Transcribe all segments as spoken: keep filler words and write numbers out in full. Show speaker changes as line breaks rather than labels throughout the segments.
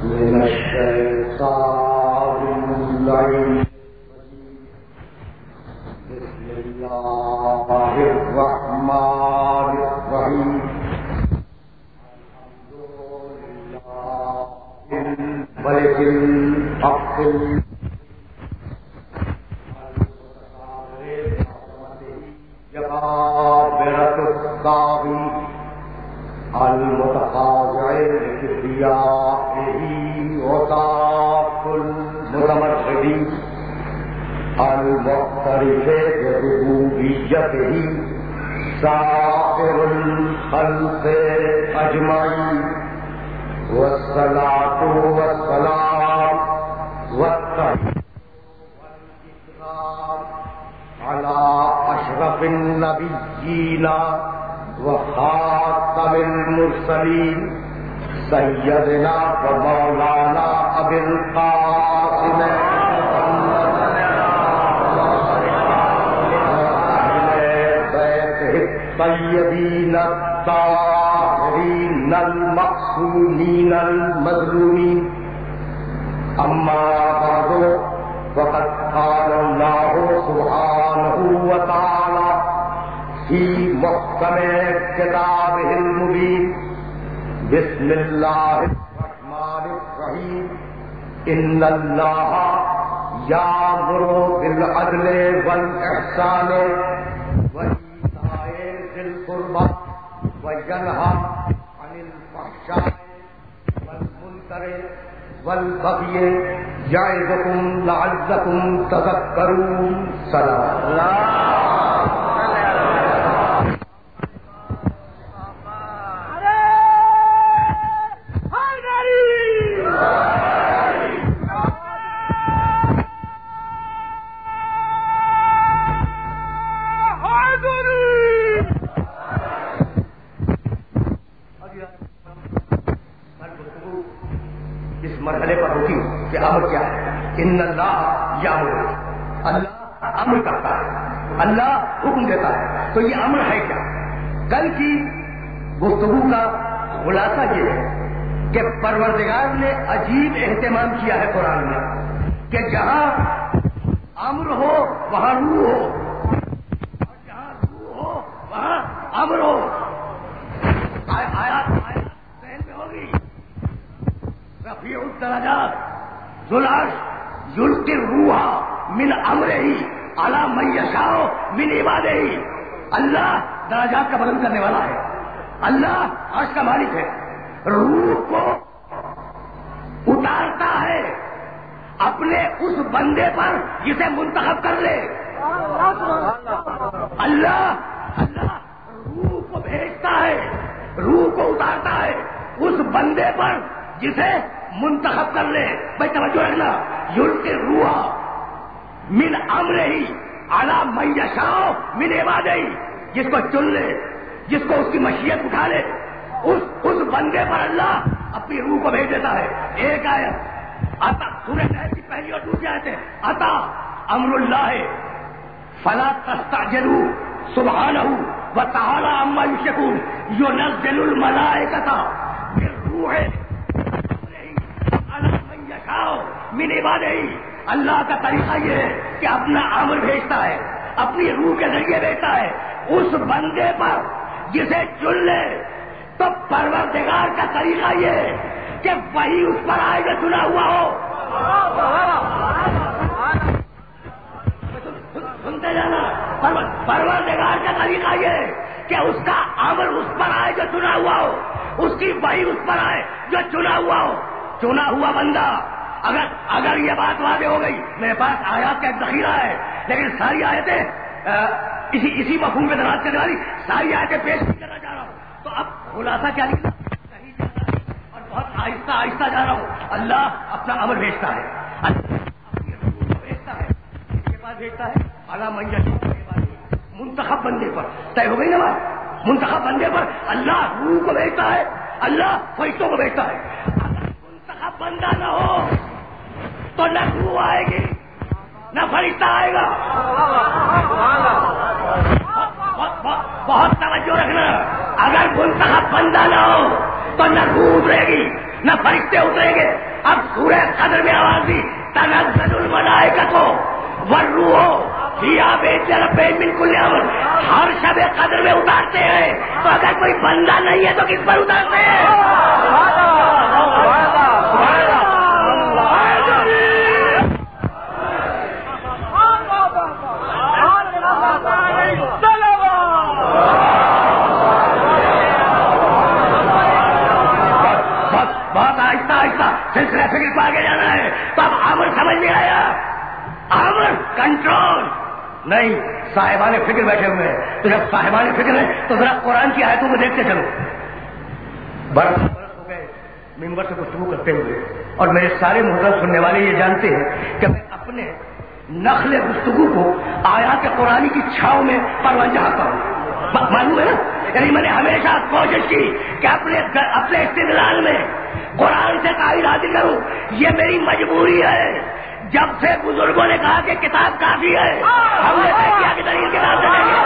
من الشيطان اللعين بسم الله الرحمن الرحيم الحمد لله الملك الحق جبابرة الطاغي المتخاضع لكبريائه وطاق المتمردين المعترف بربوبيته سائر الخلق أجمعين والصلاة والسلام والتحية والإكرام على أشرف النبيين وخاتم المرسلين سيدنا ومولانا أبي القاسم الطيبين الطاهرين المعصومين المظلومين أما بعد فقد قال الله سبحانه وتعالى في محكم كتابه المبين بسم الله الرحمن الرحيم إن الله يأمر بالعدل والإحسان وإيتاء ذي القربى وينهى عن الفحشاء والمنكر والبغي يعظكم لعلكم تذكرون. سلام الله. مرحلے پر ہوتی کہ امر کیا ہے. ان اللہ یامر، اللہ امر کرتا ہے، اللہ حکم دیتا ہے. تو یہ امر ہے کیا؟ کل کی گفتگو کا خلاصہ یہ ہے کہ پروردگار نے عجیب اہتمام کیا ہے قرآن میں کہ جہاں امر ہو وہاں روح ہو، اور جہاں روح ہو وہاں امر ہو. آیات ذہن میں ہوگی. رفیع الدرجات ذو العرش یلقی الروح من امرہ علی من یشاء من عبادہ. اللہ درجات کا بلند کرنے والا ہے، اللہ عرش کا مالک ہے. روح کو اتارتا ہے اپنے اس بندے پر جسے منتخب کر لے. اللہ اللہ روح کو بھیجتا ہے، روح کو اتارتا ہے اس بندے پر جسے منتخب کر لے. بھائی توجہ رکھنا. یلقی الروح من امرہ علی من یشاء من عبادہ. جس کو چن لے، جس کو اس کی مشیت اٹھا لے، اس اس بندے پر اللہ اپنی روح کو بھیج دیتا ہے. ایک آیت عطا سورہ نحل کی پہلی اور دوسری آیت ہے عطا امر اللہ فلا تستعجلوا سبحانہ وتعالی عما یشرکون ینزل الملائکۃ بالروح من عبادہ. اللہ کا طریقہ یہ ہے کہ اپنا امر بھیجتا ہے، اپنی روح کے ذریعے بھیجتا ہے اس بندے پر جسے چن لے. تو پروردگار کا طریقہ یہ ہے کہ وہی اس پر آئے جو چنا ہوا ہو. سنتے جانا. پروردگار کا طریقہ یہ ہے کہ اس کا امر اس پر آئے جو چنا ہوا ہو، اس کی وحی اس پر آئے جو چنا ہوا ہو. چنا ہوا بندہ. اگر اگر یہ بات واضح ہو گئی، میرے پاس آیات کا ایک ذخیرہ ہے لیکن ساری آیتیں اسی اسی مفہوم پہ دراز کرنے والی ساری آیتیں پیش نہیں کرنا چاہ رہا ہوں. تو اب خلاصہ کیا لکھنا صحیح جا رہا ہے اور بہت آہستہ آہستہ جا رہا ہوں. اللہ اپنا امر بھیجتا ہے، اپنی روح کو بھیجتا ہے، اس کے پاس بھیجتا ہے اعلیٰ منجر منتخب بندے پر. طے ہو گئی نا بات. منتخب بندے پر اللہ روح کو بھیجتا ہے، اللہ فرشتوں کو بھیجتا ہے. اگر منتخب بندہ نہ ہو تو نہ روح آئے گی نہ فرشتہ آئے گا. بہت توجہ رکھنا. اگر منتخب بندہ نہ ہو تو نہ روح اترے گی نہ فرشتے اتریں گے. اب سورہ قدر میں آواز دی تنزل الملائکۃ والروح فیہا بإذن ربہم من کل امر. ہر شب قدر میں اتارتے ہیں. تو اگر کوئی بندہ نہیں ہے تو کس پر اتارتے ہیں؟ سلسلہ فکر کو آگے جانا ہے. تو اب امر سمجھ میں آیا. امر کنٹرول نہیں. صاحبان فکر بیٹھے ہوئے ہیں. تو جب صاحبان فکر ہے تو ذرا قرآن کی آیتوں کو دیکھتے چلو. برس برس ہو گئے ممبر سے گفتگو کرتے ہوئے, اور میرے سارے محترم سننے والے یہ جانتے ہیں کہ میں اپنے نخل گفتگو کو آیات قرآنی کی چھاؤں میں پروان چاہتا ہوں. معلوم ہے نا, یعنی میں نے ہمیشہ کوشش کی کہ اپنے اپنے استدلال میں قرآن سے قائل حاصل کروں. یہ میری مجبوری ہے. جب سے بزرگوں نے کہا کہ کتاب کافی ہے, ہم نے طے کیا کہ دلیل کتاب سے لیں گے.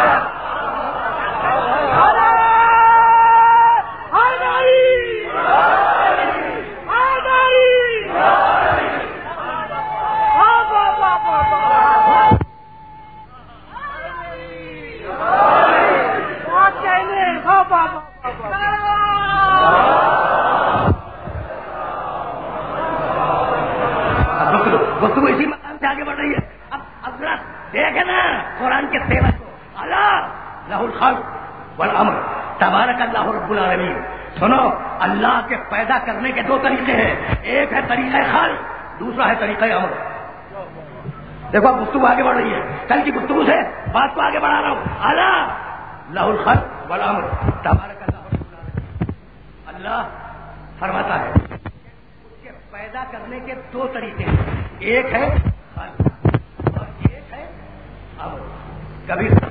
گفتگو اسی مقام سے آگے بڑھ رہی ہے. اب حضرت دیکھے نا قرآن کے تیور کو. اللہ لہ الخلق والامر تبارک اللہ رب العالمین. سنو, اللہ کے پیدا کرنے کے دو طریقے ہیں. ایک ہے طریقہ خلق, دوسرا ہے طریقہ امر. دیکھو اب گفتگو آگے بڑھ رہی ہے. کل کی گفتگو سے بات کو آگے بڑھا رہا ہوں. اللہ لہ الخلق والامر تبارک اللہ رب العالمین. اللہ فرماتا ہے پیدا کرنے کے دو طریقے ہیں. ایک ہے خلق اور ایک ہے امر. کبھی امر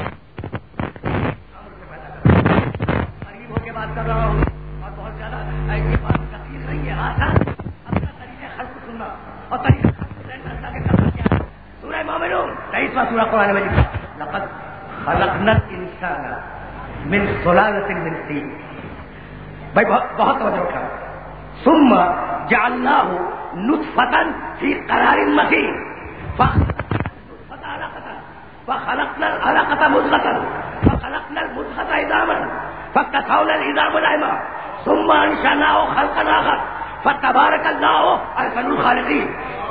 سے پیدا کرنا. قریب ہو کے بات کر رہا ہوں اور بہت زیادہ یہ بات دقیق نہیں ہے. آسان اپنا طریقہ خلق سننا اور طریقہ اللہ کے کرنا کیا ہے. سورہ مومنون تیئیسواں سورہ قرآن میں لکھا لقد خلقنا الانسان من سلالۃ من طین. بھائی بہت توجہ رکھا. ثم جعلناه نطفة في قرار مكين فخلقنا العلقة فخلقنا العلقة مضغة فخلقنا المضغة عظاما فكسونا العظام لحما ثم أنشأناه خلقا آخر فتبارك الله أحسن الخالقين.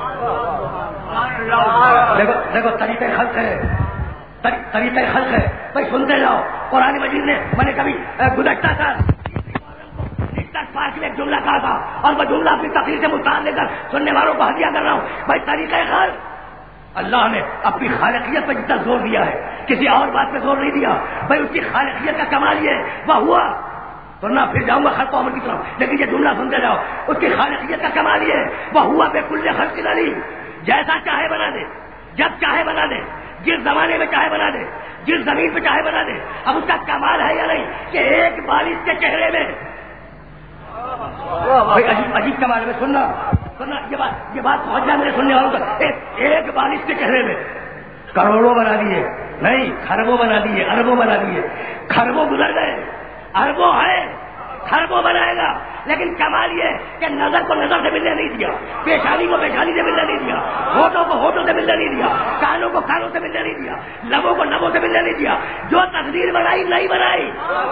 دیکھو دیکھو طریقہ خلق ہے, طریقہ خلق ہے. بھائی سنتے جاؤ. قرآن مجید نے میں نے کبھی گزشتہ تھا پارک میں ایک جملہ کہا تھا اور وہ جملہ اپنی تقریر سے مستعد لے کر سننے والوں کو ہدیہ کر رہا ہوں. بھائی طریقہ خلق اللہ نے اپنی خالقیت پر جتنا زور دیا ہے کسی اور بات پہ زور نہیں دیا. بھائی اس کی خالقیت کا کمال یہ وہ ہوا تو نہ پھر جاؤں گا خلق و عمر کی طرف, لیکن یہ جملہ سنتے جاؤ. اس کی خالقیت کا کمال یہ وہ ہوا بے کل خلق علیم. جیسا چاہے بنا دے, جب چاہے بنا دے, جس زمانے میں چاہے بنا دے, جس زمین پہ چاہے بنا دے. اب اس کا کمال ہے یا نہیں کہ ایک بارش کے چہرے میں عجیب عجیب کمال میں سننا سننا یہ بات یہ بات پہنچ جائے میرے سننے والوں تک. ایک بارش کے چہرے میں کروڑوں بنا دیے, نہیں خربوں بنا دیے, اربوں بنا دیے. خربوں گزر گئے, اربوں ہے, خربوں بنائے گا. لیکن کمال یہ کہ نظر کو نظر سے ملنے نہیں دیا, پیشانی کو پیشانی سے ملنے نہیں دیا, ہونٹوں کو ہونٹوں سے ملنے نہیں دیا, کانوں کو کانوں سے ملنے نہیں دیا, لبوں کو لبوں سے ملنے نہیں دیا. جو تقدیر بنائی نہیں بنائی.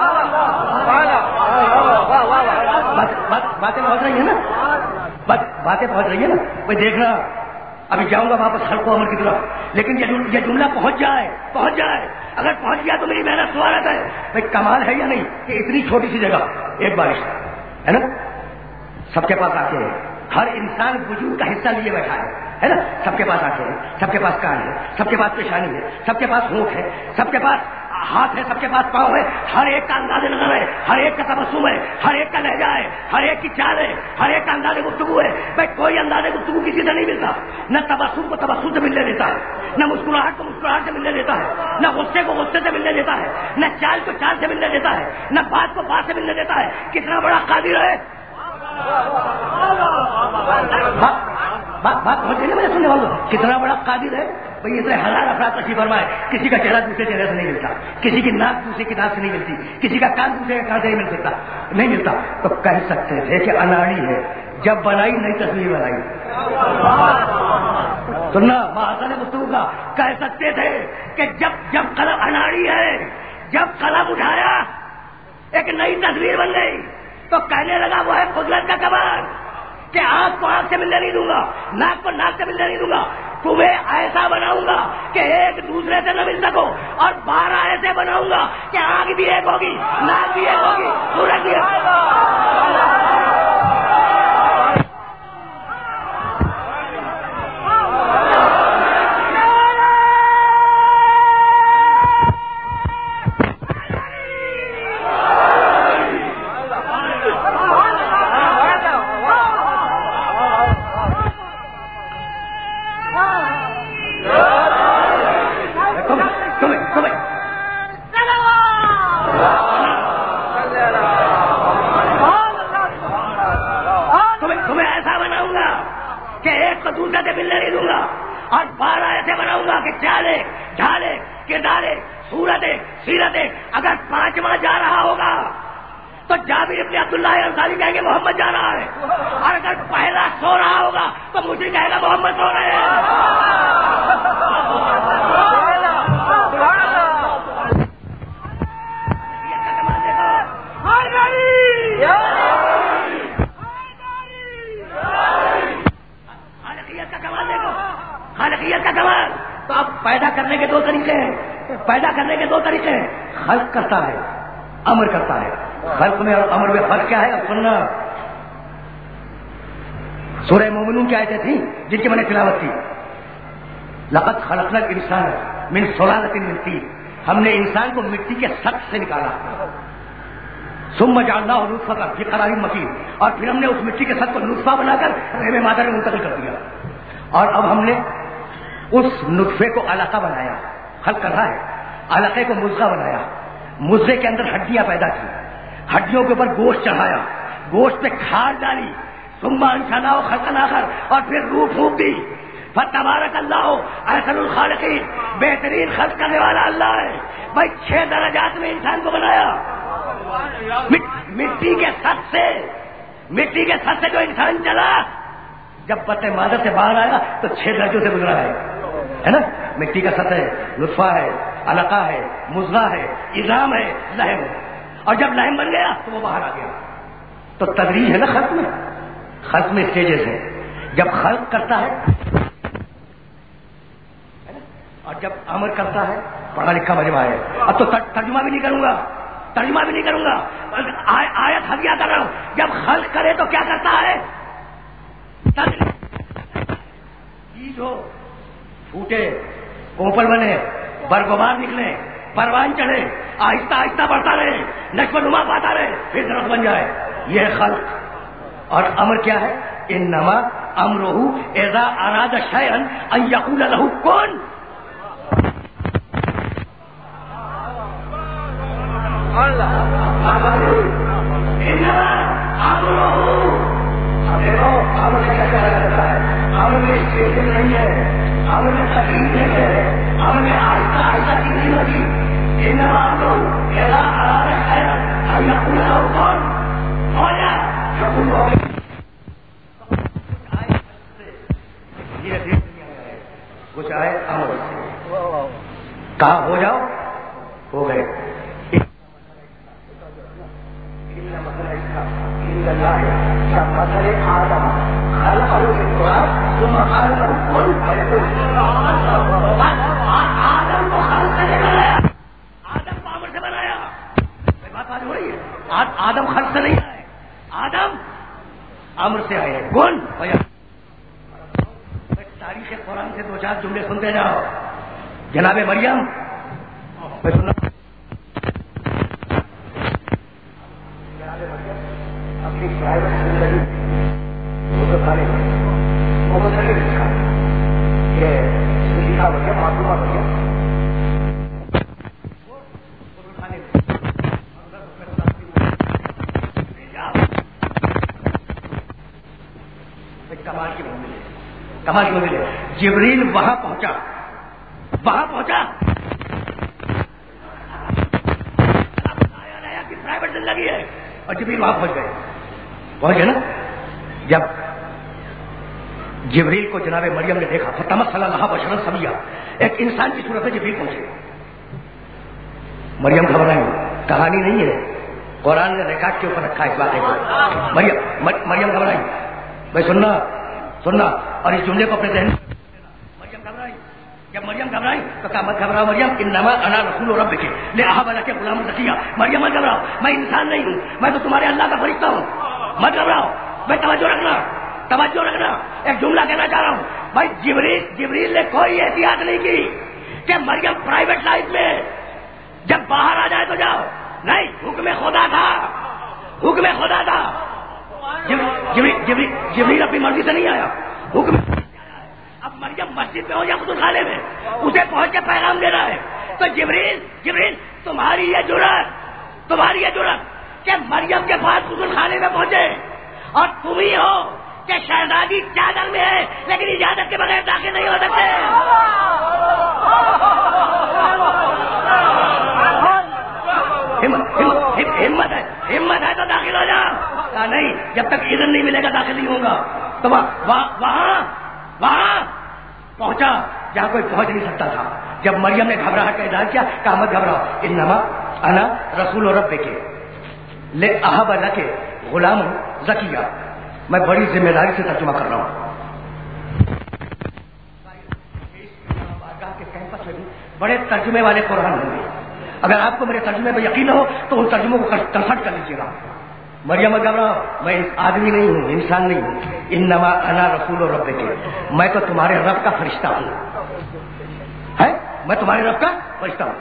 باتیں پہنچ رہی ہیں نا, باتیں پہنچ رہی ہیں نا. بھائی دیکھنا ابھی جاؤں گا واپس خلق و عمر کی طرف, لیکن یہ جملہ پہنچ جائے پہنچ جائے اگر پہنچ گیا تو میری محنت سوالت ہے. بھائی کمال ہے یا نہیں کہ اتنی چھوٹی سی جگہ ایک بارش ہے نا, سب کے پاس آنکھیں ہیں, ہر انسان وجود کا حصہ لیے بیٹھا ہے ہے نا. سب کے پاس آنکھیں ہیں, سب کے پاس کان ہے, سب کے پاس پیشانی ہے, سب کے پاس ہونٹ ہے, سب کے پاس ہاتھ ہے, سب کے پاس پاؤں ہے. ہر ایک کا انداز نظر ہے, ہر ایک کا تبسم ہے, ہر ایک کا لہجہ ہے, ہر ایک کی چال ہے, ہر ایک کا انداز گفتگو ہے. بھائی کوئی انداز گفتگو کسی سے نہیں ملتا. نہ تبسم کو تبسم سے ملنے دیتا ہے, نہ مسکراہٹ کو مسکراہٹ سے ملنے دیتا ہے, نہ غصے کو غصے سے ملنے دیتا ہے, نہ چال کو چال سے ملنے دیتا ہے, نہ بات کو بات سے ملنے دیتا ہے. کتنا بڑا قادر ہے. بات بات پہنچ گئی نا مجھے سننے والوں, کتنا بڑا قادر ہے. بھائی اتنے ہزار افراد تشریف فرمائے, کسی کا چہرہ دوسرے چہرے سے نہیں ملتا, کسی کی ناک دوسرے کی ناک سے نہیں ملتی, کسی کا کان دوسرے کا کان سے نہیں مل سکتا نہیں ملتا. تو کہہ سکتے تھے کہ اناڑی ہے, جب بنائی نئی تصویر بنائی. سننا محاسن گفتگو کا کہہ سکتے تھے کہ جب جب قلم اناڑی ہے, جب قلم اٹھایا ایک نئی تصویر بن گئی تو کہنے لگا وہ ہے قدرت کا کمال کہ آنکھ کو آنکھ سے ملنے نہیں دوں گا, ناک کو ناک سے ملنے نہیں دوں گا, تمہیں ایسا بناؤں گا کہ ایک دوسرے سے نہ مل سکو, اور بارہ ایسے بناؤں گا کہ آنکھ بھی ایک ہوگی, ناک بھی ایک ہوگی, سورج بھی ایک. محمد جا رہا ہے, اور اگر پہلا سو رہا ہوگا تو مجھے کہے گا محمد سو رہے ہیں. خالقیت کا کمال دیکھو, خالقیت کا کمال. تو اب پیدا کرنے کے دو طریقے ہیں, پیدا کرنے کے دو طریقے ہیں. خلق کرتا ہے, امر کرتا ہے. خلق میں اور امر میں فرق کیا ہے؟ اب سننا. سورہ مومنون کی آیتیں تھیں جن کی میں نے تلاوت کی. لقد خلقنا الانسان من سلالۃ من طین, ہم نے انسان کو مٹی کے سطح سے نکالا. ثم جعلناه نطفة في قرار مکین, اور پھر ہم نے اس مٹی کے سطح کو نطفہ بنا کر رحم مادر میں منتقل کر دیا. اور اب ہم نے اس نطفے کو علقہ بنایا, خلق کر رہا ہے. علقے کو مضغہ بنایا, مضغے کے اندر ہڈیاں پیدا کی, ہڈیوں کے اوپر گوشت چڑھایا, گوشت پہ کھاد ڈالی, ثم انشأناه خلقا آخر, اور پھر روح پھونک دی. فتبارک اللہ احسن الخالقین, بہترین خلق کرنے والا اللہ ہے. بھائی چھ درجات میں انسان کو بنایا, مٹی کے سط سے, مٹی کے سط سے جو انسان چلا, جب پتے مادر سے باہر آیا تو چھ درجوں سے گزرا ہے, ہے نا. مٹی کا سط ہے, نطفہ ہے, علقہ ہے, مضغہ ہے, عظام ہے, لحم ہے, اور جب لحم بن گیا تو وہ باہر آ گیا. تو تدریج ہے نا خلق میں, خلق میں اسٹیجز ہے. جب خلق کرتا ہے اور جب امر کرتا ہے, پڑھا لکھا مجمع ہے. اب تو ترجمہ بھی نہیں کروں گا, ترجمہ بھی نہیں کروں گا, آیت ہدیہ کر رہا ہوں. جب خلق کرے تو کیا کرتا ہے؟ بیج ہو, پھوٹے, کوپل بنے, برگوبار نکلے, پروان چڑھے, آہستہ آہستہ بڑھتا رہے, نشو و نما پاتا رہے, پھر درخت بن جائے. یہ ہے خلق. اور امر کیا ہے؟ انما امرہ اذا اراد شیئا ان یقول له کن. نہیں ہے, ہم نے تکلیف نہیں ہے, ہم نے آہستہ آہستہ کی نہیں لگی. کچھ آئے امر کہاں ہو جاؤ, ہو گئے. آدم کو خلق سے بنایا, آدم کو امر سے بنایا. بات بات ہو رہی ہے. آدم خلق سے نہیں آئے, آدم امر سے آئے. کون تاریخ قرآن سے دو چار جملے سنتے جاؤ. جناب مریم اپنی پرائیویٹ زندگی لکھا بڑھیا معلومہ بڑھیا کمال کی بات ملے, کمال کی ملے. جبریل وہاں پہنچا, وہاں پہنچا پرائیویٹ زندگی ہے, اور جبریل وہاں پہنچ گئے, پہنچ گئے نا. جب جبریل کو جناب مریم نے دیکھا فتمثل لها بشرا سویا، ایک انسان کی صورت میں جبریل پہنچے. مریم گھبرائی، کہانی نہیں ہے، قرآن نے ریکارڈ کے اوپر رکھا اس بات کو. مریم مریم گھبرائی، بھائی سننا سننا اور اس جملے کو اپنے ذہن. مریم گھبرائی، جب مریم گھبرائی تو کہا مت گھبراؤ مریم، انما انا رسول ربک لاہب لک غلاما زکیا. مریم مت گھبراؤ، میں انسان نہیں ہوں، میں تو تمہارے اللہ کا فرشتہ ہوں. مت گھبراؤ، میں توجہ رکھنا توجہ رکھنا ایک جملہ کہنا چاہ رہا ہوں بھائی. جبریل جبریل نے کوئی احتیاط نہیں کی کہ مریم پرائیویٹ لائف میں جب باہر آ جائے تو جاؤ، نہیں، حکم خدا تھا، حکم خدا تھا. جبریل جبریل اپنی مرضی سے نہیں آیا، حکم. اب مریم مسجد میں ہو یا خود خانے میں، اسے پہنچ کے پیغام دینا ہے. تو جبریل جبریل تمہاری یہ جرات تمہاری یہ جرات کہ مریم کے پاس خود خانے میں پہنچے، اور تم ہی ہو کہ شہزادی چادر میں ہے لیکن اجازت کے بغیر داخل نہیں ہو سکتے. ہمت ہے ہمت ہے تو داخل ہو جاؤ. کہا نہیں، جب تک اذن نہیں ملے گا داخل نہیں ہوگا. تو وہاں وہاں پہنچا جہاں کوئی پہنچ نہیں سکتا تھا. جب مریم نے گھبراہٹ کا اظہار کیا، کہا مت گھبراؤ، انما انا رسول ربک لاہب لک غلاما زکیا. میں بڑی ذمہ داری سے ترجمہ کر رہا ہوں. بڑے ترجمے والے قرآن ہوں گے، اگر آپ کو میرے ترجمے پہ یقین ہو تو ان ترجموں کو کنسلٹ کر لیجیے گا. مریم مت گھبراؤ، میں آدمی نہیں ہوں، انسان نہیں ہوں. انما انا رسول ربک، میں تو تمہارے رب کا فرشتہ ہوں. ہے میں تمہارے رب کا فرشتہ ہوں.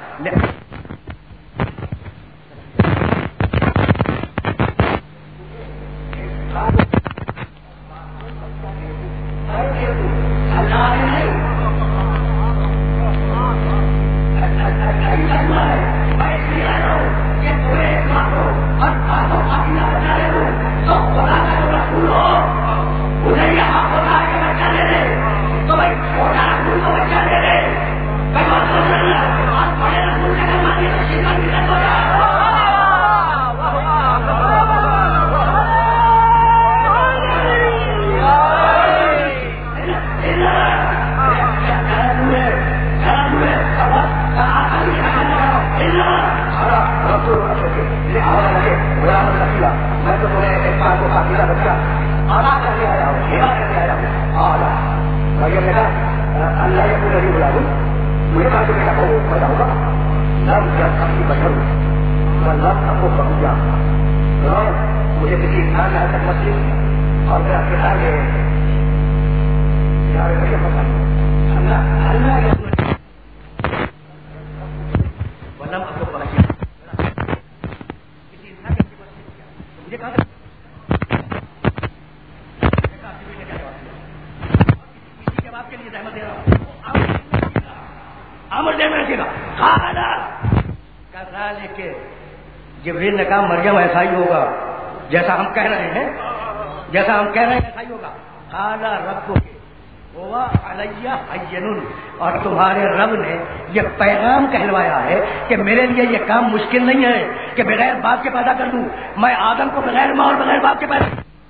جبریل نے کہا مریم ایسا ہی ہوگا جیسا ہم کہہ رہے ہیں جیسا ہم کہہ رہے ہیں ایسا ہی ہوگا. قال ربک هو علی حین، اور تمہارے رب نے یہ پیغام کہلوایا ہے کہ میرے لیے یہ کام مشکل نہیں ہے کہ بغیر باپ کے پیدا کر دوں. میں آدم کو بغیر ماں اور بغیر باپ کے پیدا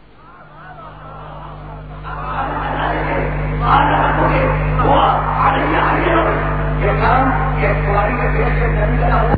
یہ کام یہ تمہاری کے پیٹ سے نہیں کرا ہوں.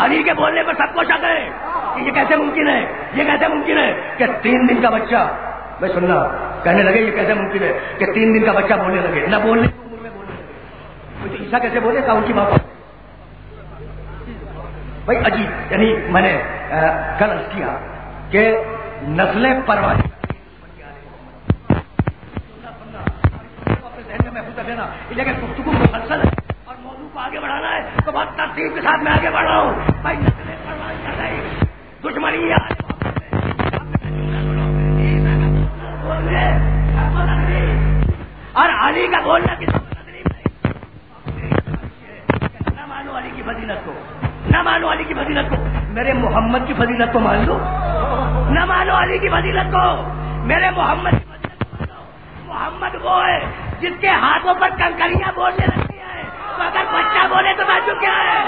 تین دن کا بچہ میں سننا کہنے لگے یہ کیسے ممکن ہے کہ تین دن کا بچہ بولنے لگے، نہ بولنے کی عمر میں بولنے لگے، تو عیسیٰ کیسے بولے؟ کہا ان کی ماں باپ بھائی عجیب. یعنی میں نے کل عرض کیا کہ نسلیں پروانی اپنے ذہن میں محفوظ رکھنا، لیکن گفتگو مسلسل ہے اور موضوع کو آگے بڑھانا ہے تو بہت ترتیب کے ساتھ میں آگے بڑھ رہا ہوں. بھائی نسلیں پروانی کر رہی دشمنی اور علی کا بولنا کسی کو تکلیف نہیں. نہ مانو علی کی فضیلت کو، نہ مانو علی کی فضیلت کو، میرے محمد کی فضیلت کو مان لو. نہ مانو علی کی فضیلت کو، میرے محمد کی فضیلت کو مان لو. محمد وہ ہے جس کے ہاتھوں پر کنکریاں بولنے لگتی ہیں، تو اگر بچہ بولے تو بچوں کیا ہے؟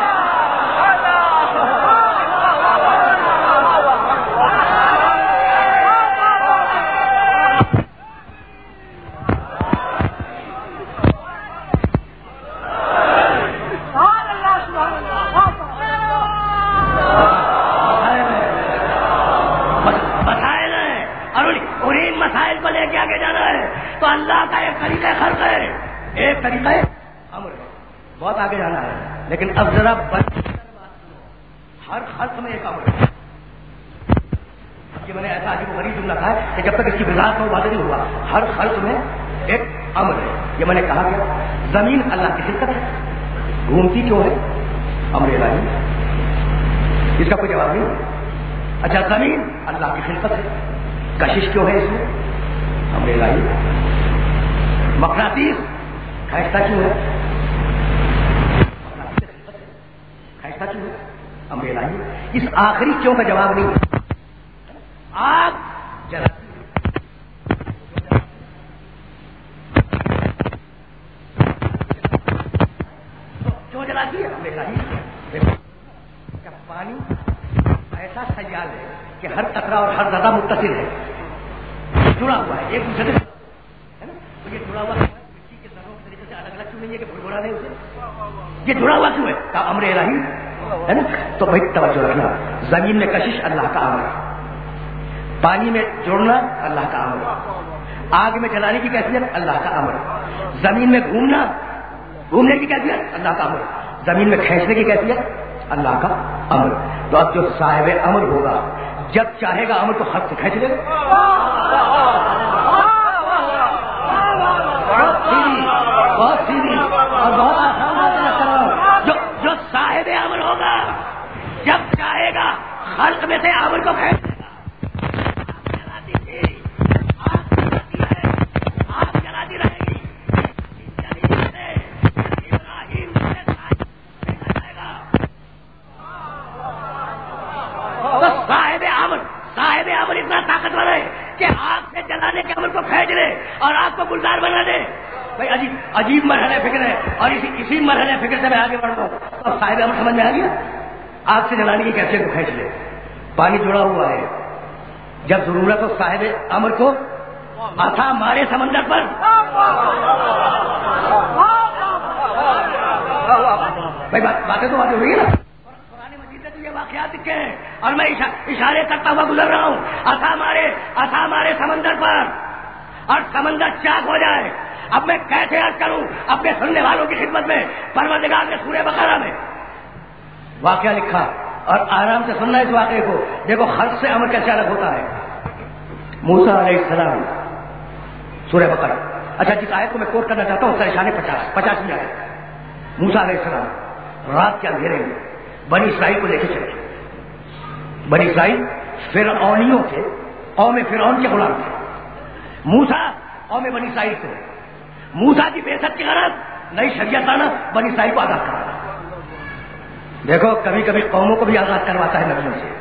تو اللہ کا ایک طریقہ خلق ہے، ایک طریقہ امر ہے، بہت آگے جانا ہے. لیکن اب ذرا ہر خلق میں ایک امر ہے. کہ میں نے ایسا عجیب و غریب جملہ کہا ہے کہ جب تک اس کی وضاحت میں واضح نہیں ہوا، ہر خلق میں ایک امر ہے. یہ میں نے کہا کہ زمین اللہ کی خلقت ہے، گھومتی کیوں ہے؟ امر الہی. اس کا کوئی جواب نہیں. اچھا زمین اللہ کی خلقت ہے، کشش کیوں ہے اس میں؟ امر الہی. مقناطیس خیستہ کیوں ہے؟ خیستہ کیوں ہے؟ امر الہی. اس آخری کیوں کا جواب نہیں. آگ جلا کیوں جلاتی ہے؟ امر الہی. کیا پانی ایسا سیال ہے کہ ہر قطرہ اور ہر ذرہ متصل ہے، جڑا ہوا ہے ایک دوسرے سے. یہ جڑا ہوا مٹی کے ذروں کے طریقے سے الگ الگ کیوں نہیں ہے کہ بھڑبڑا نہیں اسے؟ یہ جڑا ہوا کیوں ہے؟ کہا امر الہی ہے نا. تو بھائی توجہ رکھنا، زمین میں کشش اللہ کا امر، پانی میں جوڑنا اللہ کا امر، آگ میں جلانے کی کیفیت اللہ کا امر، زمین میں گھومنا گھومنے کی کیفیت اللہ کا امر، زمین میں کھینچنے کی کیفیت اللہ کا امر. تو اب جو صاحب امر ہوگا جب چاہے گا امر کو خط سے کھینچ لے. بہت سیدھی اور بہت آسان بات کر رہا ہوں. جو جو صاحب امر ہوگا جب چاہے گا خلق میں سے امر کو کھینچ لے گا. آگ جلاتی رہے گی، تو صاحب امر صاحب امر اتنا طاقتور ہے کہ آگ سے جلانے کے عمل کو کھینچ لے اور آگ کو گلزار بنا دے. بھائی عجیب عجیب مرحلہ فکر ہے، اور اسی اسی مرحلہ فکر سے میں آگے بڑھ رہا ہوں. تو صاحب امر سمجھ میں آ گیا، آگ سے جلانے کی کیفیت کو کھینچ لے. پانی جڑا ہوا ہے، جب ضرورت ہو صاحب امر کو آتھا مارے سمندر پر. بھائی باتیں تو باتیں ہوئی نا، قرآن مجید میں تو یہ واقعات لکھے ہیں اور میں اشارے کرتا ہوا گزر رہا ہوں. آتھا مارے آتھا مارے سمندر پر اور سمندر چاک ہو جائے. اب میں کیسے عرض کروں اپنے سننے والوں کی خدمت میں؟ پروردگار نے سورہ بقرہ میں واقعہ لکھا اور آرام سے سننا اس واقعے کو. دیکھو خلق سے امر کیسے الگ ہوتا ہے. موسیٰ علیہ السلام، سورہ بقرہ. اچھا جس آیت کو میں کوٹ کرنا چاہتا ہوں اس کا اشارے پچاس پچاس میں آئے. موسیٰ علیہ السلام رات کے اندھیرے میں بنی اسرائیل کو لے کے چلے. بنی اسرائیل فرعونیوں کے، قوم فرعون کے غلام تھے. موسیٰ قوم بنی اسرائیل سے. موسیٰ کی بعثت کی غرض نئی شریعت لانا، بنی اسرائیل کو آزاد کرانا. دیکھو کبھی کبھی قوموں کو بھی آزاد کرواتا ہے نبیوں سے،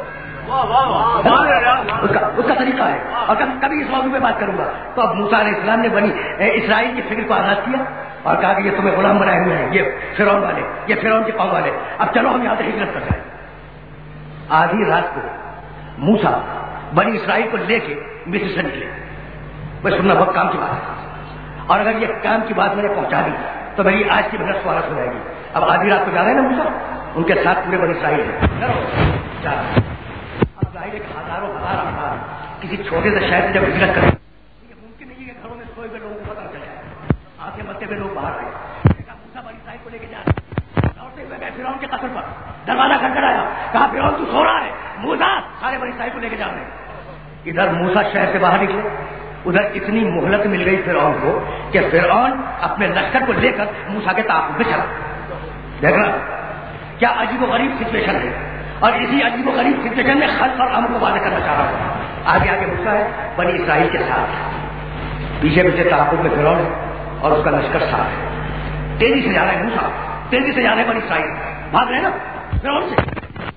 اس کا اس کا طریقہ ہے. اور کبھی اس موضوع پہ بات کروں گا. تو اب موسیٰ علیہ السلام نے بنی اسرائیل کی فکر کو آزاد کیا اور کہا کہ یہ تمہیں غلام بنائے ہوئے ہیں، یہ فرعون والے، یہ فرعون کی قوم والے، اب چلو ہم یہاں سے ہجرت کر جائیں. آدھی رات کو موسیٰ بنی اسرائیل کو لے کے مصر سے نکلے. بس سننا بہت کام کی بات ہے، اور اگر یہ کام کی بات میں نے پہنچا دی تو میری آج کی محنت سوالت ہو جائے گی. اب آدھی رات کو جا رہے ہیں نا موسیٰ، ان کے ساتھ پورے بنی اسرائیل ہے. اب ظاہر ہے کہ ہزاروں ہزار افراد کسی چھوٹے سے شہر سے جب ہجرت کرے یہ ممکن نہیں ہے کہ گھروں میں سوئے ہوئے لوگوں کو پتہ چل جائے. آنکھیں مرتے ہوئے لوگ باہر آئے, دیکھا موسیٰ بنی اسرائیل کو لے کے جا رہے, دوڑتے ہوئے گئے فرعون کے قصر پر, دروازہ کھٹکھٹایا, کہا فرعون تو سو رہا ہے, موسیٰ سارے بنی اسرائیل کو لے کے جا رہے ہیں. ادھر موسیٰ شہر سے باہر نکلے, ادھر اتنی مہلت مل گئی فرعون کو کہ فرعون اپنے لشکر کو لے کر موسیٰ کے تعاقب میں چلا. دیکھنا کیا عجیب و غریب سچویشن ہے, اور اسی عجیب و غریب سچویشن میں خلق اور امر کو واضح کرنا چاہ رہا ہوں. آگے آگے موسیٰ ہے بنی اسرائیل کے ساتھ, پیچھے پیچھے تعاقب میں فرعون ہے اور اس کا لشکر ساتھ ہے. تیزی سے جا رہے ہیں موسیٰ, تیزی سے جا رہے ہیں بنی اسرائیل, بھاگ رہے ہیں نا فرعون سے.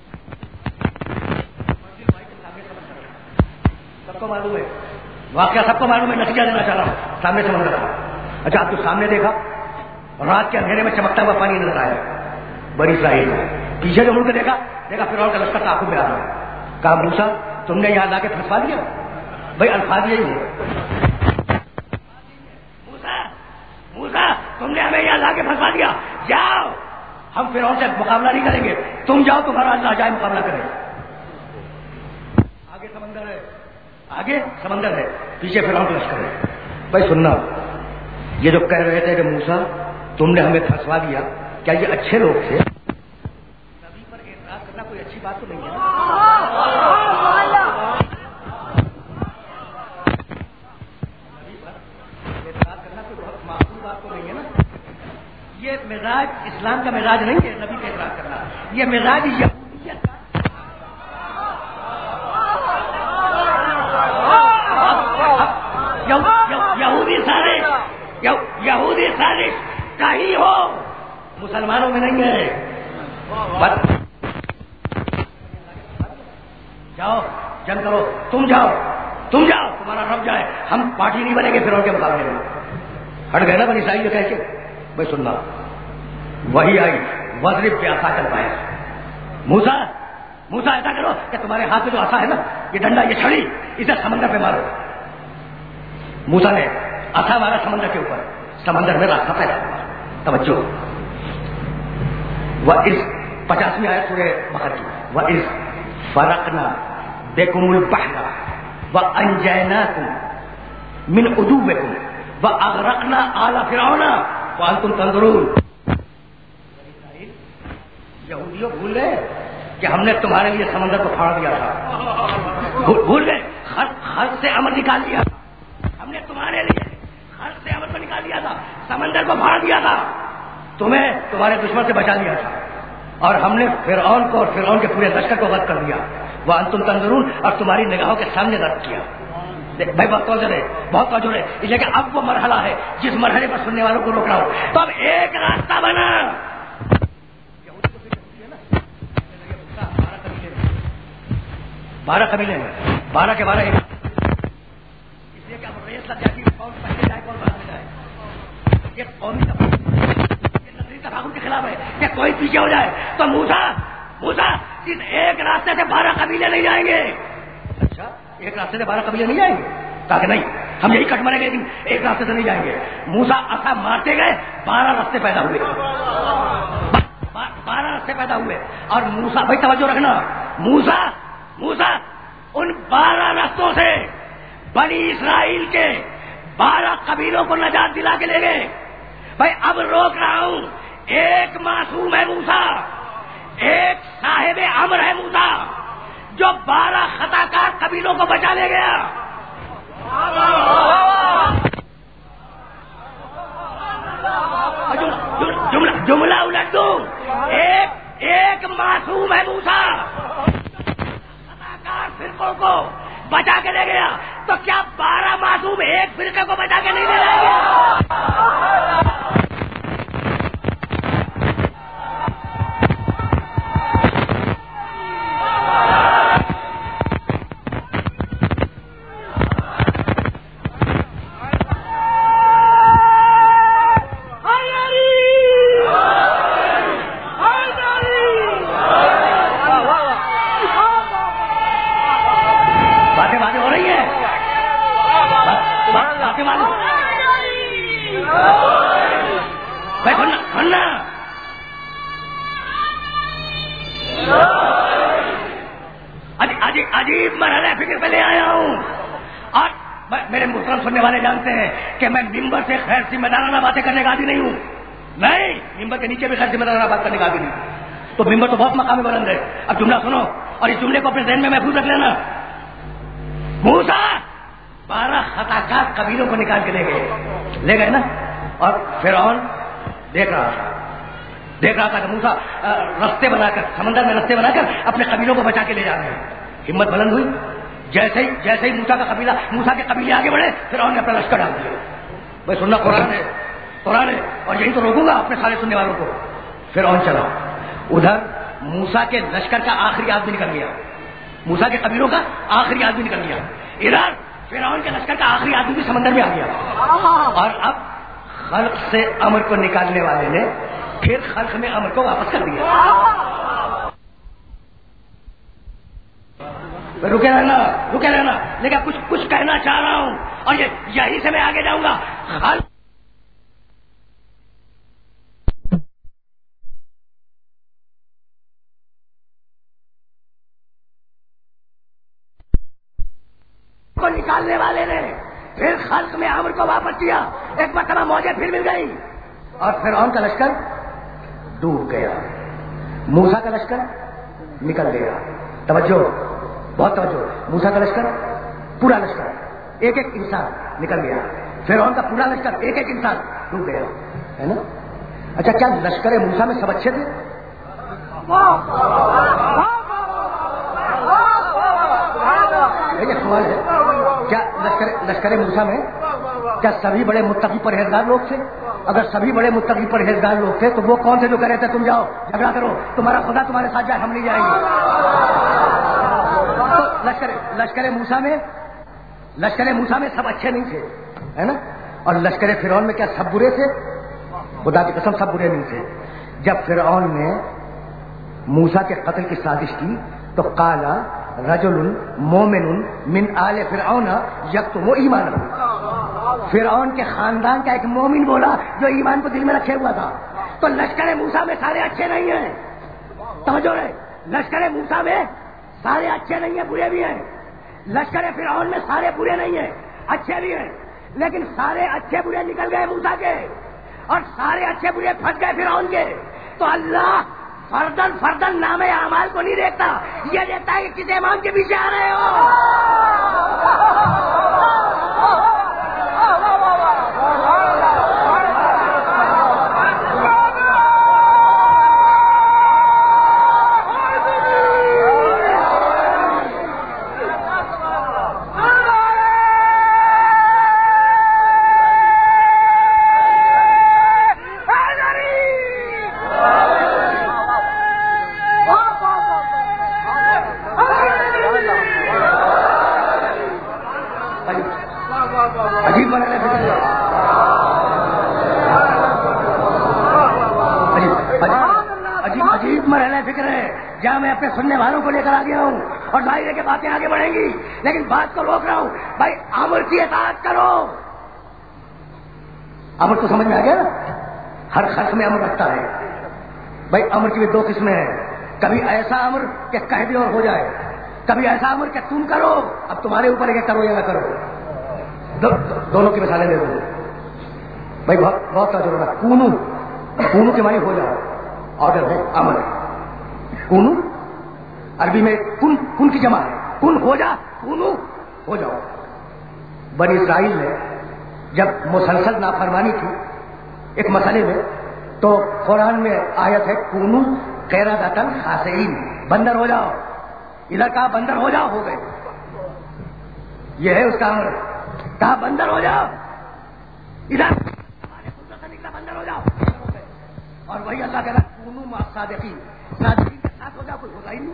سب کو معلوم ہے واقعہ, سب کو معلوم ہے, نتیجہ دینا چاہ رہا ہوں. سامنے سمندر تھا. اچھا آپ تو سامنے دیکھا, رات کے اندھیرے میں چمکتا ہوا پانی نظر آیا بنی اسرائیل کا. پیچھے جو مڑ کے دیکھا, دیکھا فرعون کا لشکر تعاقب میں آ رہا ہے. کہا موسیٰ تم نے یہاں لا کے پھنسوا دیا. بھائی الفاظ یہی ہے, موسیٰ موسیٰ تم نے ہمیں یہاں لا کے پھنسوا دیا, جاؤ ہم فرعون سے مقابلہ نہیں کریں گے, تم جاؤ تمہارا اللہ جائے مقابلہ کرے. آگے سمندر ہے, آگے سمندر ہے, پیچھے فرعون کا لشکر ہے. بھائی سننا, یہ جو کہہ رہے تھے کہ موسیٰ تم نے ہمیں پھنسوا دیا, کیا یہ اچھے لوگ تھے؟ نبی پر اعتراض کرنا کوئی اچھی بات تو نہیں ہے نا. نبی پر اعتراض کرنا کوئی بہت معقول بات تو نہیں ہے نا. یہ مزاج اسلام کا مزاج نہیں ہے نبی پہ اعتراض کرنا, یہ مزاج یہودیت کا. یہودی سازش, یہودی سازش کہیں ہو, مسلمانوں میں نہیں ہے. جاؤ جنگ کرو, تم جاؤ تم جاؤ تمہارا رب جائے, ہم پارٹی نہیں بنیں گے فرعون کے مقابلے میں. ہٹ گئے نا بنی اسرائیل کہہ کے. بھائی سننا, وہی آئی وضرب بعصا کل پائے. موسیٰ موسیٰ ایسا کرو کہ تمہارے ہاتھ میں جو عصا ہے نا, یہ ڈنڈا, یہ چھڑی, اسے سمندر پہ مارو. موسیٰ نے عصا مارا سمندر کے اوپر, سمندر میں راستہ پیدا ہوا. توجہ, وَإِذْ پچاسویں آیت سورہ بقرہ کی, وَإِذْ فَرَقْنَا بِكُمُ الْبَحْرَ وَأَنْجَيْنَاكُمْ مِنْ عُدُوِّكُمْ وَأَغْرَقْنَا آلَ فِرْعَوْنَ وَأَنْتُمْ تَنظُرُونَ. یہودیوں بھول گئے کہ ہم نے تمہارے لیے سمندر کو پھاڑ دیا تھا, بھول گئے خلق سے امر نکال دیا, ہم نے تمہارے لیے خلق سے امر کو نکال دیا تھا, سمندر کو پھاڑ دیا تھا, تمہیں تمہارے دشمن سے بچا لیا تھا, اور ہم نے فرعون کو اور فرعون کے پورے لشکر کو غرق کر دیا. وہ انتم تنظرون, اور تمہاری نگاہوں کے سامنے غرق کیا. بھائی بہت توجہ ہے, بہت توجہ ہے, اس لیے کہ اب وہ مرحلہ ہے جس مرحلے پر سننے والوں کو روک رہا ہوں. تو اب ایک راستہ بنا. بارہ قبیلے ہیں, بارہ کے بارہ ایک, اس لیے کہ اب ریس لگ جاتی ہے کون پہلے جائے کون بعد میں جائے. یہ قومی تفاقم کے خلاف ہے کہ کوئی پیچھے ہو جائے تو موسیٰ موسیٰ اس ایک راستے سے بارہ قبیلے نہیں جائیں گے. اچھا ایک راستے سے بارہ قبیلے نہیں جائیں گے؟ کہا کہ نہیں, ہم یہی کٹ مریں گے, لیکن ایک راستے سے نہیں جائیں گے. موسیٰ عصا مارتے گئے, بارہ راستے پیدا ہوئے, بارہ راستے پیدا ہوئے. اور موسیٰ, بھائی توجہ رکھنا, موسیٰ موسیٰ ان بارہ راستوں سے بنی اسرائیل کے بارہ قبیلوں کو نجات دلا کے لے گئے. بھائی اب روک رہا ہوں, ایک معصوم ہے موسیٰ, ایک صاحب امر ہے موسیٰ, جو بارہ خطا کار قبیلوں کو بچا لے گیا. جملہ جملہ الٹ دوں, ایک ایک معصوم ہے موسیٰ, خطا کار فرقوں کو بچا کے لے گیا. تو کیا بارہ معصوم ایک فرقے کو بچا کے نہیں لے جائیں گے؟ عجیب مرحلہ فکر پہ لے آیا ہوں. اور میرے محترم سننے والے جانتے ہیں کہ میں ممبر سے خیر ذمہ دارانہ باتیں کرنے کا عادی نہیں ہوں. نہیں, ممبر کے نیچے بھی خیر ذمہ دارانہ بات کرنے کا عادی نہیں. تو ممبر تو بہت مقام بلند ہے. اب جملہ سنو اور اس جملے کو اپنے ذہن میں محفوظ رکھ لینا. موسیٰ بارہ خطاکار قبیلوں کو نکال کے لے گئے لے گئے نا. اور فرعون دیکھ رہا تھا دیکھ رہا تھا کہ موسیٰ رستے بنا کر سمندر میں رستے بنا کر اپنے قبیلوں کو بچا کے لے جا رہے ہیں. ہمت بلند ہوئی. جیسے ہی جیسے ہی موسیٰ کا قبیلہ موسیٰ کے قبیلے آگے بڑھے فرعون نے اپنا لشکر ڈال دیا. بھائی سننا قرآن ہے قرآن ہے اور یہی تو روکوں گا اپنے سارے سننے والوں کو. فرعون چلا. ادھر موسیٰ کے لشکر کا آخری آدمی نکل گیا. موسیٰ کے قبیلوں کا آخری آدمی نکل گیا. ادھر فرعون کے لشکر کا آخری آدمی بھی سمندر میں آ گیا. اور اب خلق سے امر کو نکالنے والے نے پھر خلق میں امر کو واپس کر دیا. رکے رہنا رکے رہنا لیکن کچھ کچھ کہنا چاہ رہا ہوں اور یہ یہی سے میں آگے جاؤں گا. خلق کو نکالنے والے نے پھر خلق میں امر کو واپس کیا. ایک مرتبہ موجیں پھر مل گئی اور فرعون کا لشکر ڈوب گیا. موسیٰ کا لشکر نکل گیا. توجہ بہت توجہ. موسیٰ کا لشکر پورا لشکر ایک ایک انسان نکل گیا. فرعون کا پورا لشکر ایک ایک انسان ڈوب گیا ہے نا. اچھا کیا لشکر موسیٰ میں سب اچھے تھے؟ سوال ہے کیا لشکر لشکر موسیٰ میں کیا سبھی بڑے متقی پرہیزگار لوگ تھے؟ اگر سبھی بڑے متقی پرہیزگار لوگ تھے تو وہ کون تھے جو کہہ رہے تھے تم جاؤ جھگڑا کرو تمہارا خدا تمہارے ساتھ جائے ہم نہیں جائیں گے؟ لشکر لشکر موسیٰ میں لشکر موسیٰ میں سب اچھے نہیں تھے ہے نا. اور لشکر فرعون میں کیا سب برے تھے؟ خدا کی قسم سب برے نہیں تھے. جب فرعون نے موسیٰ کے قتل کی سازش کی تو قالا رجل مومن من آل فرعون یکتم ایمانہ. فرعون کے خاندان کا ایک مومن بولا جو ایمان کو دل میں رکھے ہوا تھا. تو لشکر موسیٰ میں سارے اچھے نہیں ہیں. توجہ ہے, لشکر موسیٰ میں سارے اچھے نہیں ہیں, برے بھی ہیں. لشکر فرعون میں سارے برے نہیں ہیں, اچھے بھی ہیں. لیکن سارے اچھے برے نکل گئے موسیٰ کے اور سارے اچھے برے پھنس گئے فرعون کے. تو اللہ فردن فردن نام اعمال کو نہیں دیکھتا, یہ دیکھتا ہے کہ کس امام کے پیچھے آ رہے ہو. جہاں میں اپنے سننے والوں کو لے کر آ گیا ہوں اور ظاہر ہے کہ باتیں آگے بڑھیں گی لیکن بات کو روک رہا ہوں. بھائی امر کی اطاعت کرو. امر تو سمجھ میں آ گیا نا. ہر خلق میں امر رکھتا ہے. بھائی امر کی بھی دو قسمیں ہیں. کبھی ایسا امر کہ کہہ بھی اور ہو جائے, کبھی ایسا امر کہ تم کرو اب تمہارے اوپر ہے کہ کرو یا نہ کرو. دو, دو, دونوں کی مثالیں دے دو. بھائی بہت بہت تجربہ ہے. کونو کونو کے معنی ہو جاؤ آرڈر ہے امر. کونو عربی میں کن کن کی جمع ہے. کن ہو جا کونو ہو جاؤ. بنی اسرائیل نے جب مسلسل نافرمانی کی ایک مسئلے میں تو قرآن میں آیت ہے کونو قردۃ خاسئین, بندر ہو جاؤ. ادھر کہا بندر ہو جاؤ, ہو گئے. یہ ہے اس کا امر. کہا بندر ہو جاؤ, ادھر ہمارے خود سے نکلا بندر ہو جاؤ. اور وہی اللہ کہہ رہا کونو مع الصادقین, صادقین کے ساتھ ہو جاؤ. کوئی ہوتا ہی نہیں.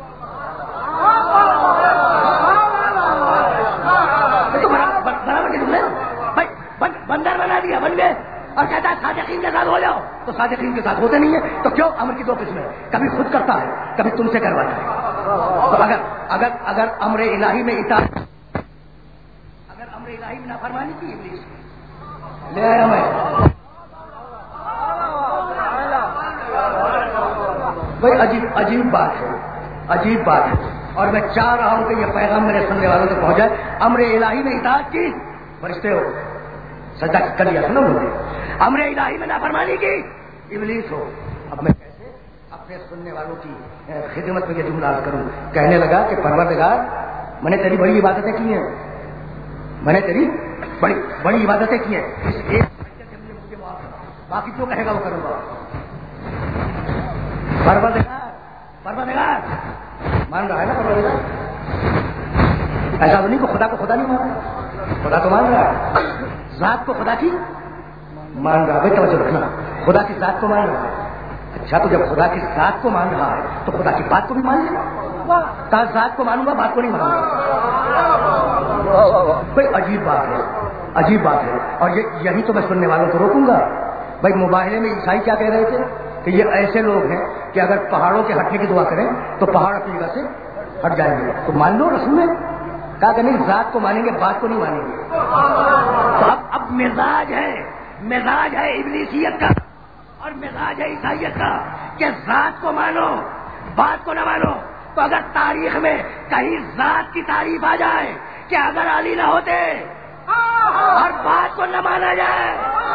تو برابر کے جملے بھائی بندر بنا دیا, بن گئے اور کہتا ہے صادقین کے ساتھ ہو جاؤ. تو صادقین کے ساتھ ہوتے نہیں ہیں. تو کیوں امر کی دو قسمیں, کبھی خود کرتا ہے کبھی تم سے کرواتا ہے. تو اگر اگر اگر امر الہی میں اطاعت, اگر امر الہی میں نافرمانی کی ابلیس لے آیا میں. بھائی عجیب عجیب بات ہے, عجیب بات ہے. اور میں چاہ رہا ہوں کہ یہ پیغام میرے سننے والوں تک پہنچ جائے. امر الہی میں اطاعت کی, فرشتے ہو سجدہ کر لیا سنو مجھے. امر الہی میں نافرمانی کی, ابلیس ہو. اب میں کیسے اپنے سننے والوں کی خدمت میں یہ جملہ کروں. کہنے لگا کہ پروردگار میں نے تیری بڑی عبادتیں کی ہیں, میں نے تیری بڑی بڑی عبادتیں کی ہیں, اس ایک مجھے معاف کرو, باقی جو کہے گا وہ کروں گا. پروردگار پروردگار مان رہا ہے نا پروردگار, ایسا تو نہیں کہ خدا کو خدا نہیں مان رہا, خدا تو مان رہا ہے. ذات کو خدا کی مان رہا ہے, توجہ رکھنا, خدا کی ذات کو مان رہا ہے. اچھا تو جب خدا کی ذات کو مان رہا ہے تو خدا کی بات کو بھی مان لے. تا ذات کو مانوں گا, بات کو نہیں مانوں گا. کوئی عجیب بات ہے, عجیب بات ہے. اور یہ یہی تو میں سننے والوں کو روکوں گا. بھائی مباہلے میں عیسائی کیا کہہ رہے تھے کہ یہ ایسے لوگ ہیں کہ اگر پہاڑوں کے ہٹنے کی دعا کریں تو پہاڑ اپنی جگہ سے ہٹ جائیں گے. تو مان لو رسول نے کہا کہ نہیں, ذات کو مانیں گے, بات کو نہیں مانیں گے. تو اب اب مزاج ہے, مزاج ہے ابلیسیت کا اور مزاج ہے عیسائیت کا کہ ذات کو مانو, بات کو نہ مانو. تو اگر تاریخ میں کہیں ذات کی تعریف آ جائے کہ اگر علی نہ ہوتے اور بات کو نہ مانا جائے,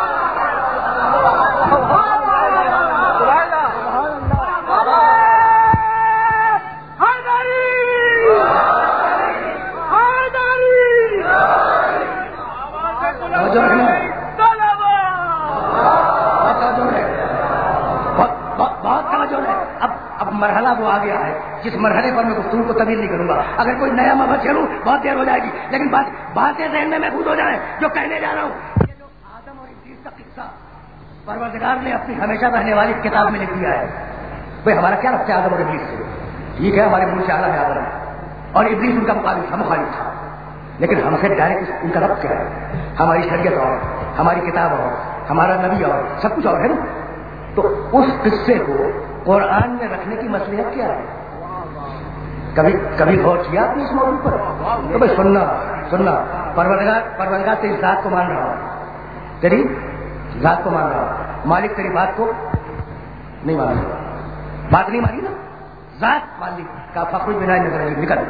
مرحلہ وہ آ گیا ہے جس مرحلے پر میں گفتگو کو طویل نہیں کروں گا. اگر کوئی نیا مبحث چھیڑوں بہت دیر ہو جائے گی, لیکن بات باتیں ذہن میں محفوظ ہو جائیں جو کہنے جا رہا ہوں. یہ جو آدم اور ابلیس کا قصہ پروردگار نے اپنی ہمیشہ رہنے والی کتاب میں لکھ دیا ہے. بھائی ہمارا کیا رابطہ ہے آدم اور ابلیس سے؟ ٹھیک ہے ہمارے منہ سے آدم ہے آدم اور ابلیس ان کا مخالف تھا مخالف تھا لیکن ہم سے ڈائریکٹ ان کا ربط کیا ہے؟ ہماری شریعت اور ہماری کتاب اور ہمارا نبی اور سب کچھ اور ہے نا. تو اس قصے کو قرآن میں رکھنے کی مصلحت کیا ہے؟ کبھی کبھی غور کیا آپ نے اس موضوع پر؟ تو بھائی سننا سننا پروردگار پروردگار تیری ذات کو مان رہا ہوں, تیری ذات کو مان رہا ہوں. مالک تیری بات کو نہیں مان رہا, بات نہیں مانی نا, ذات مان لی. کا فخر بنا نظر نکل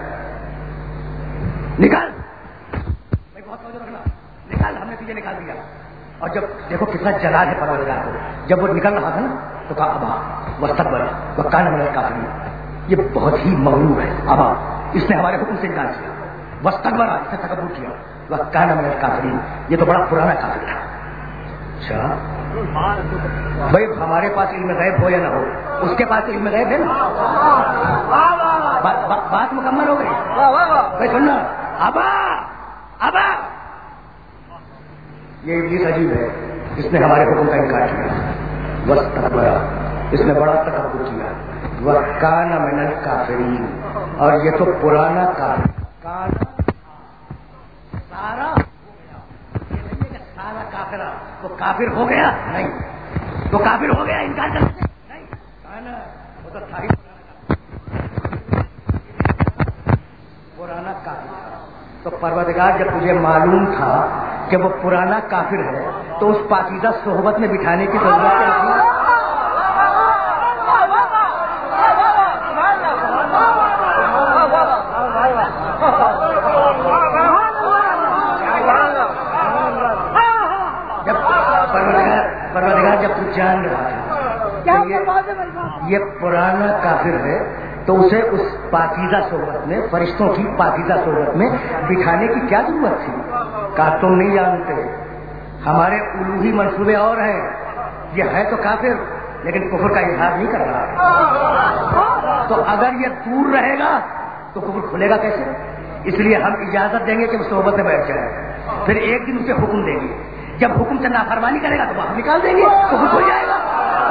نکل بھائی بہت توجہ رکھنا, نکال, ہم نے تجھے نکال دیا. اور جب دیکھو کتنا جلال ہے پروردگار کو, جب وہ نکل رہا تھا نا تو کہا ابا واستکبر وکان من الکافرین. یہ بہت ہی مغرور ہے ابا, اس نے ہمارے حکم سے انکار کیا. واستکبر, اس نے تکبر کیا. وکان من الکافرین, یہ تو بڑا پرانا کافر تھا. اچھا بھائی ہمارے پاس علم غیب ہو یا نہ ہو, اس کے پاس علم غیب ہے نا. بات مکمل ہو گئی. بھائی سننا ابا ابا, یہ ابلیس عجیب ہے, اس نے ہمارے حکم کا انکار کیا. واستکبر, اس نے بڑا تکبر کیا. وکان من الکافرین, اور یہ تو پرانا کافر. کانا سارا ہو گیا, یہ نہیں ہے کہ سارا کافر تو کافر ہو گیا, نہیں تو کافر ہو گیا انکار کرتے نہیں. کانا وہ تو تھا ہی پرانا کافر. تو پروردگار جب تجھے معلوم تھا کہ وہ پرانا کافر ہے تو اس پاکیزہ صحبت میں بٹھانے کی ضرورت کیا تھی؟ جب پروردگار پروردگار جب تو جان رہا تھا یہ پرانا کافر ہے تو اسے اس پاکیزہ صحبت میں, فرشتوں کی پاکیزہ صحبت میں بٹھانے کی کیا ضرورت تھی؟ کہا تم نہیں جانتے, ہمارے الوہی منصوبے اور ہیں. یہ ہے تو کافر لیکن کفر کا اظہار نہیں کر رہا ہے. تو اگر یہ دور رہے گا تو کفر کھلے گا کیسے؟ اس لیے ہم اجازت دیں گے کہ وہ صحبت میں بیٹھ جائے, پھر ایک دن اسے حکم دیں گے. جب حکم سے نافرمانی کرے گا تو باہر نکال دیں گے, کفر کھل جائے گا.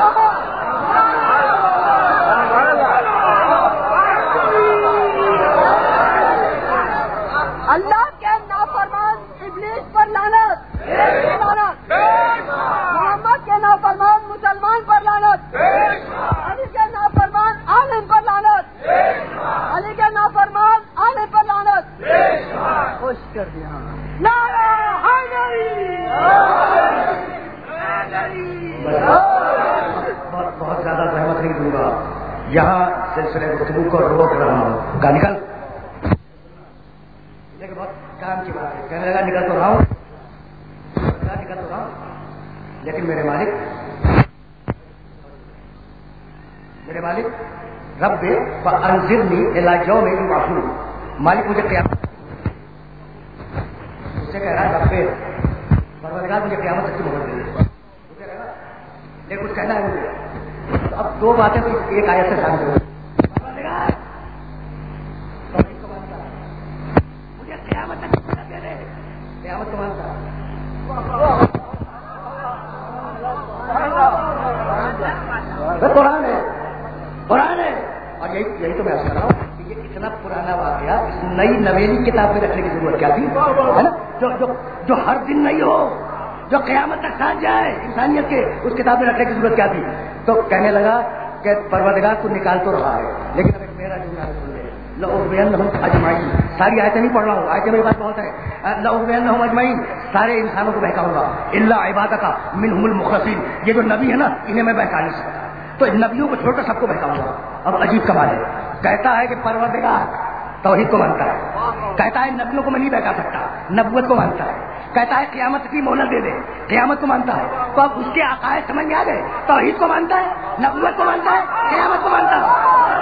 اللہ کے نافرمان ابلیس پر لعنت, لعنت. محمد کے نافرمان مسلمان پر لعنت, علی کے نافرمان عالم پر لعنت, علی کے نافرمان عالم پر لعنت. خوش کر دیا. نعرہ حیدری.
بہت بہت زیادہ زحمت نہیں دوں گا, یہاں سلسلے گفتگو کو روک رہا ہوں. کا نکل کر تو رہا ہوں، لیکن میرے مالک میرے مالک رب فانظرنی الی یوم یبعثون، مالک مجھے قیامت اس سے کہہ رہا ہے رب پروردگار مجھے قیامت تک کی مہلت دے، لیکن کچھ کہنا ہے مجھے. اب دو باتیں ایک آیت سے سامنے ہوئی. مجھے قیامت تک مہلت دے دے، قیامت کو مانتا قرآن ہے قرآن ہے. اور یہی یہی تو میں کر رہا ہوں کہ یہ اتنا پرانا واقعہ اس نئی نویلی کتاب میں رکھنے کی ضرورت کیا تھی، ہے نا؟ جو جو جو ہر دن نہیں ہو، جو قیامت تک ساتھ جائے انسانیت کے، اس کتاب میں رکھنے کی ضرورت کیا تھی؟ تو کہنے لگا کہ پروردگار کو نکال تو رہا ہے، لیکن اب میرا جملہ سن لے، لأغوینہم اجمعین. ساری آیتیں نہیں پڑھ رہا ہوں، آیتیں میرے پاس بہت ہے. لأغوینہم اجمعین، سارے انسانوں کو بہکاؤں گا، الا عبادک منہم المخلصین. یہ جو نبی ہے نا انہیں میں بہکا نہیں سکتا، تو ان نبیوں کو چھوڑ کر سب کو بہکاؤں گا. اب عجیب کمال ہے، کہتا ہے کہ پروردگار توحید کو مانتا ہے، کہتا ہے نبیوں کو میں نہیں بہکا سکتا، نبوت کو مانتا ہے، کہتا ہے قیامت کی مہلت دے دے، قیامت کو مانتا ہے. تو اب اس کے عقائد سمجھ میں آ گئے، توحید کو مانتا ہے، نبوت کو مانتا ہے، قیامت کو مانتا ہے.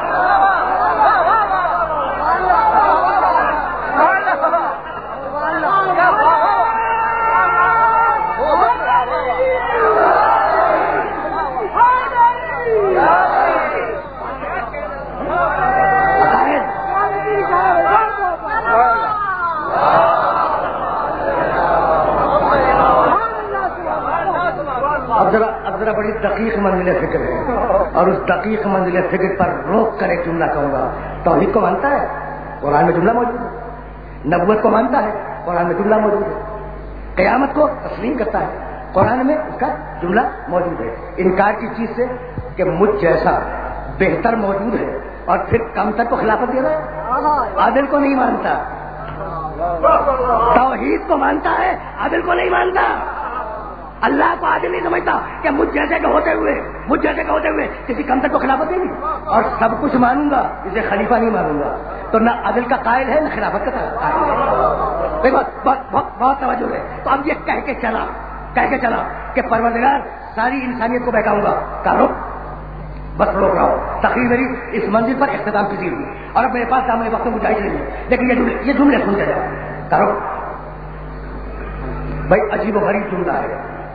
بڑی دقیق منزل فکر ہے، اور اس دقیق منزل فکر پر روک کر ایک جملہ کہوں گا. توحید کو مانتا ہے، قرآن میں جملہ موجود ہے. نبوت کو مانتا ہے، قرآن میں جملہ موجود ہے. قیامت کو تسلیم کرتا ہے، قرآن میں اس کا جملہ موجود ہے. انکار کی چیز سے کہ مجھ جیسا بہتر موجود ہے اور پھر کم تک کو خلافت دے رہا ہے. عادل کو نہیں مانتا، توحید کو مانتا ہے، عادل کو نہیں مانتا. اللہ کو عادل نہیں سمجھتا کہ مجھ جیسے کے ہوتے ہوئے مجھ جیسے کے ہوتے ہوئے کسی کم تک کو خلافت دے گی، اور سب کچھ مانوں گا اسے خلیفہ نہیں مانوں گا. تو نہ عدل کا قائل ہے نہ خلافت کا قائل ہے. بہت بہت بہت توجہ ہے. تو اب یہ کہہ کے چلا کہہ کے چلا کہ پروردگار ساری انسانیت کو بہکاؤں گا. کرو بس روک رہا ہو. تقریر میری اس منزل پر اختتام پذیر ہوئی، اور اب میرے پاس سامنے وقت گنجائش نہیں ہے، لیکن یہ جملے یہ جملے سن کے جاؤ. کرو بھائی، عجیب و غریب جملہ ہے.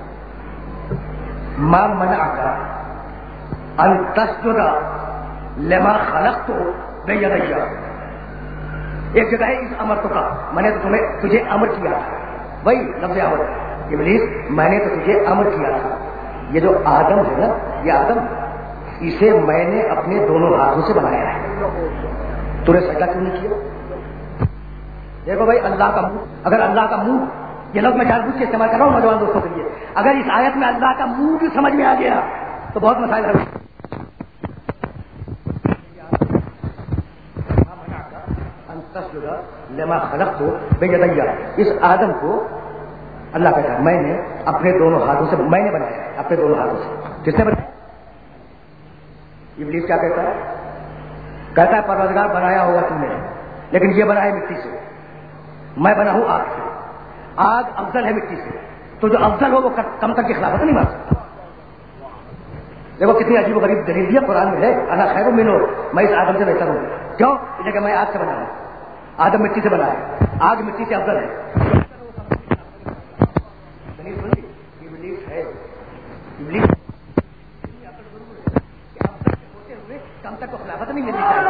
ما منعک ان تسجد لما خلقت بیدی. ایک جگہ ہے اس امر تو کا، میں نے تو تمہیں تجھے امر کیا تھا. وہی لفظ امر، ابلیس میں نے تو تجھے امر کیا تھا. یہ جو آدم ہے نا، یہ آدم اسے میں نے اپنے دونوں ہاتھوں سے بنایا ہے. تمہیں سجدہ کیوں نہیں کیا؟ دیکھو بھائی، اللہ کا منہ، اگر اللہ کا منہ، یہ لوگ میں جان بوجھ کے استعمال کر رہا ہوں نوجوان دوستوں کے لیے، اگر اس آیت میں اللہ کا منہ بھی سمجھ میں آ گیا تو بہت مسائل ہے. لما خلقت بیدی، اس آدم کو اللہ کہتا ہے میں نے اپنے دونوں ہاتھوں سے میں نے بنایا ہے. اپنے دونوں ہاتھوں سے کس نے بنایا؟ ابلیس کیا کہتا ہے؟ کہتا ہے پروردگار بنایا ہوگا تم نے، لیکن یہ بنا ہے مٹی سے، میں بنا ہوں آگ سے. آگ افضل ہے مٹی سے، تو جو افضل ہو وہ کم تک کی خلافت نہیں مان سکتا. دیکھو کتنی عجیب و غریب دلیل دی قرآن میں ہے. انا خیر منہ، میں اس آدم سے بہتر ہوں. کیوں؟ اس لیے کہ میں آگ سے بنا ہوں، آدم مٹی سے بنا ہے، آگ مٹی سے افضل ہے. دلیل سن لی؟ ابلیس ہے، ابلیس کم تک کو خلافت نہیں ملنی چاہیے.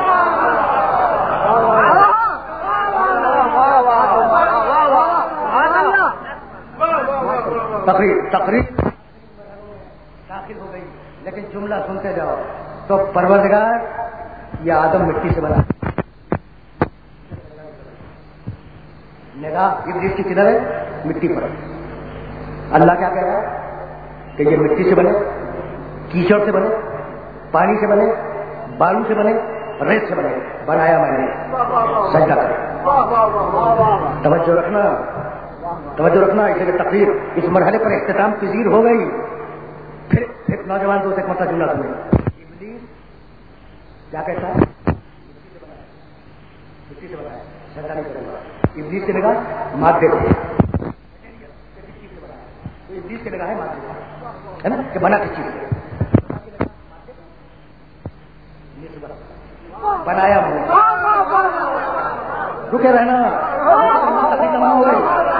تقریر تقریر داخل ہو گئی، لیکن جملہ سنتے جاؤ. تو پروردگار یہ آدم مٹی سے بنا، نگاہ ابلیس کی کدھر ہے؟ مٹی پر. اللہ کیا کہہ رہا ہے کہ یہ مٹی سے بنے، کیچڑ سے بنے، پانی سے بنے، بالو سے بنے، ریت سے بنے، بنایا میں نے، سجدہ کرے. توجہ رکھنا توجہ رکھنا اسے کہ تقریر اس مرحلے پر اختتام پذیر ہو گئی. پھر ایک نوجوان دوست ایک مرتبہ جملہ سنیں. ابلیس کیا کہتا ہے؟ مٹی سے بنایا، سجدہ نہیں کروں گا. ابلیس سے نگاہ مادے کو، ابلیس کی نگاہ ہے مادے ہے نا کہ بنا کس چیز سے بنایا ہو رکے رہنا تمام ہو گئی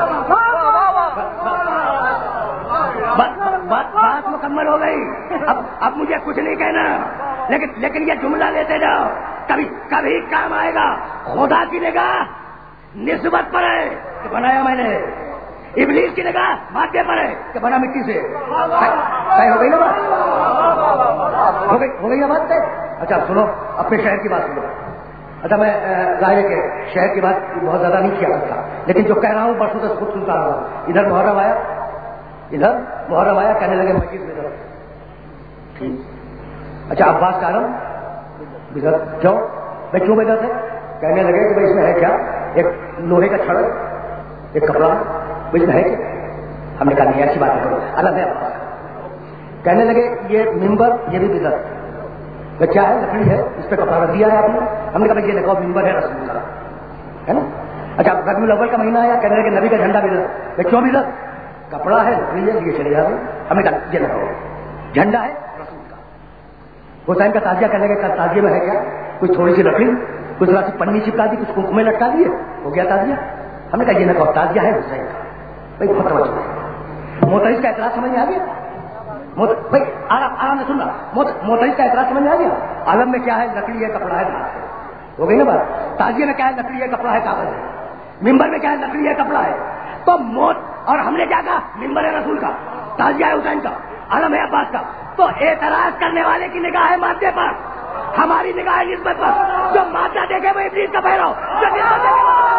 بات مکمل ہو گئی. اب اب مجھے کچھ نہیں کہنا لیکن لیکن یہ جملہ لیتے جاؤ کبھی کبھی کام آئے گا. خدا کی نگاہ نسبت پر ہے کہ بنایا میں نے, ابلیس کی نگاہ مادے پر ہے کہ بنا مٹی سے. صحیح ہو گئی نا بات, ہو گئی ہو گئی نا بات. اچھا سنو اپنے شہر کی بات سنو. اچھا میں ظاہر ہے کہ شہر کی بات بہت زیادہ نہیں کیا کرتا لیکن جو کہہ رہا ہوں برسوں سے خود سنتا رہا ہوں. ادھر محرم آیا ادھر محرم آیا کہنے لگے مسجد میں ادھر ٹھیک. اچھا عباس کا عالم ادھر کیوں بھائی کیوں بجا تھے کہنے لگے کہ بھائی اس میں ہے کیا, ایک لوہے کا چھڑ ایک کپڑا اس میں ہے کیا. ہم نے کہا نہیں ایسی بات کرو الگ ہے عباس. کہنے لگے یہ ممبر یہ بھی بدعت کیا ہے لکڑی ہے اس پہ کپڑا رکھ دیا ہے آپ نے. ہم نے کہا یہ دیکھو ممبر ہے رسول کا ہے نا. اچھا ربیع الاول کا مہینہ آیا کہنے لگے نبی کا جھنڈا بدعت. کیوں بدعت کپڑا ہے لکڑی ہے یہ چلے جا رہے. ہم نے کہا یہ لگاؤ جھنڈا ہے رسول کا. حسین کا تازیہ کرنے کے تازیے میں ہے کیا کچھ تھوڑی سی لکڑی کچھ تھوڑا سی پنی چپکا دی کچھ کنکمے لٹکا دیے ہو گیا تازیہ. ہم نے کہا یہ نہ کہو تازیہ ہے حسین کا. بھائی بہت توجہ ہے. معترض کا اعتراض سمجھ میں آ گیا بھائی آرام آرام سے سننا. معترض کا اعتراض سمجھ میں آ گیا. عالم میں کیا ہے لکڑی ہے کپڑا ہے گھاس ہے ہو گئی نا بات. تازیے میں کیا ہے لکڑی ہے کپڑا ہے کاغذ ہے. ممبر میں کیا ہے لکڑی ہے کپڑا ہے. تو موت اور ہم نے کیا کہا ممبر ہے رسول کا تازیہ ہے حسین کا عالم ہے عباس کا. تو اعتراض کرنے والے کی نگاہ ہے مادے پر ہماری نگاہ ہے نسبت پر. جو مادہ دیکھے وہ ابلیس کا پہراؤ جو نسبت دیکھے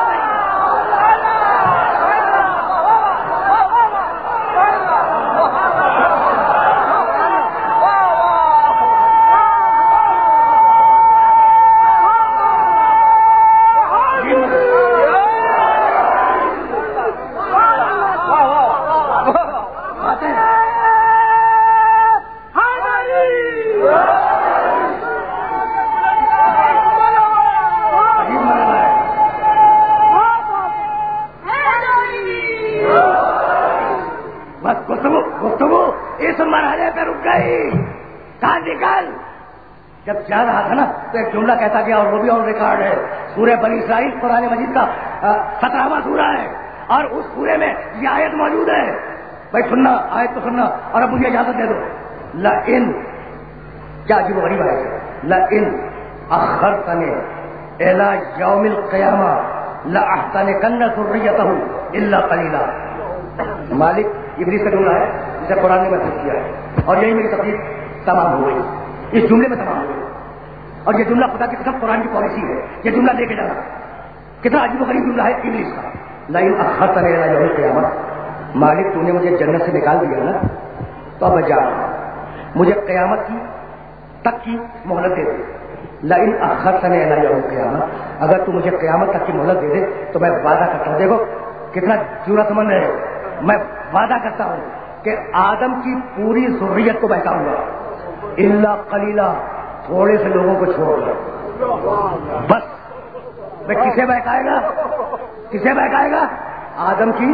جب جا رہا تھا نا تو ایک جملہ کہتا گیا اور وہ بھی اور ریکارڈ ہے. سورہ بنی اسرائیل قرآن مجید کا سترہواں سورہ ہے اور اس سورے میں یہ آیت موجود ہے. بھائی سننا آیت تو سننا اور اب مجھے اجازت دے دو. لئن کیا عجیب و غریب آیت ہے. لئن اخرتنی الی یوم القیامہ لاحتنکن ذریتہ الا قلیلا. مالک ابلیس کا جملہ ہے جسے قرآن نے محفوظ کیا ہے اور یہی میری تقریر تمام ہو گئی اس جملے میں تمام ہو گئی. اور یہ جملہ خدا کی قسم قرآن کی پالیسی ہے. یہ جملہ لے کے جانا کتنا عجیب و غریب جملہ ہے ابلیس کا. لئن اخرتنی الی یوم القیامہ مالک تو نے مجھے جنت سے نکال دیا نا تو اب میں جا رہا ہوں مجھے قیامت کی تک کی مہلت دے دے. لئن اخرتنی الی یوم القیامہ اگر تو مجھے قیامت تک کی مہلت دے دے تو میں وعدہ کرتا ہوں. دیکھو کتنا جرأت مند ہے. میں وعدہ کرتا ہوں کہ آدم کی پوری ذریت کو بہکاؤں گا الا قلیلا تھوڑے سے لوگوں کو چھوڑ کر بس. میں کسے بہکائے گا کسے بہکائے گا آدم کی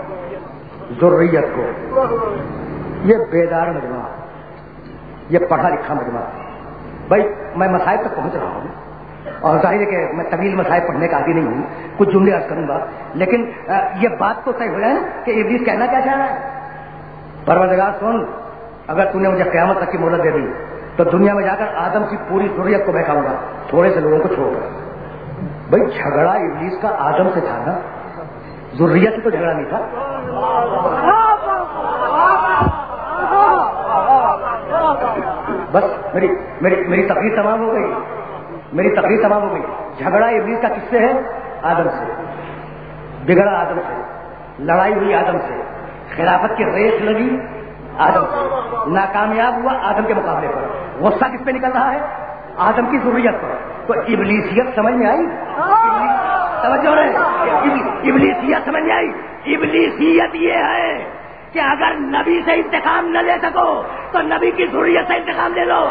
ذریت کو. یہ بیدار مجموعہ یہ پڑھا لکھا مجموعہ. بھائی میں مصائب تک پہنچ رہا ہوں اور ظاہر ہے کہ میں طویل مصائب پڑھنے کا عادی نہیں ہوں. کچھ جملے عرض کروں گا لیکن یہ بات تو طے ہو جائے نا کہ ابلیس کہنا کیا چاہ رہا ہے. پروردگار سن اگر تو نے مجھے قیامت تک کی مہلت دے دی تو دنیا میں جا کر آدم کی پوری ذریت کو بہکاؤں گا تھوڑے سے لوگوں کو چھوڑ کر. بھائی جھگڑا ابلیس کا آدم سے تھا نا ذریت سے تو جھگڑا نہیں تھا. بس میری میری میری تقریر تمام ہو گئی میری تقریر تمام ہو گئی. جھگڑا ابلیس کا کس سے ہے آدم سے. بگڑا آدم سے. لڑائی ہوئی آدم سے. خلافت کی ریس لگی آدم سے. ناکامیاب ہوا آدم کے مقابلے پر. غصہ کس پہ نکل رہا ہے آدم کی ضروریت پر. تو ابلیسیت سمجھ میں آئی توجہ رہے ابلیسیت سمجھ میں آئی. ابلیسیت یہ ہے کہ اگر نبی سے انتقام نہ لے سکو تو نبی کی ضروریت سے انتقام لے لو.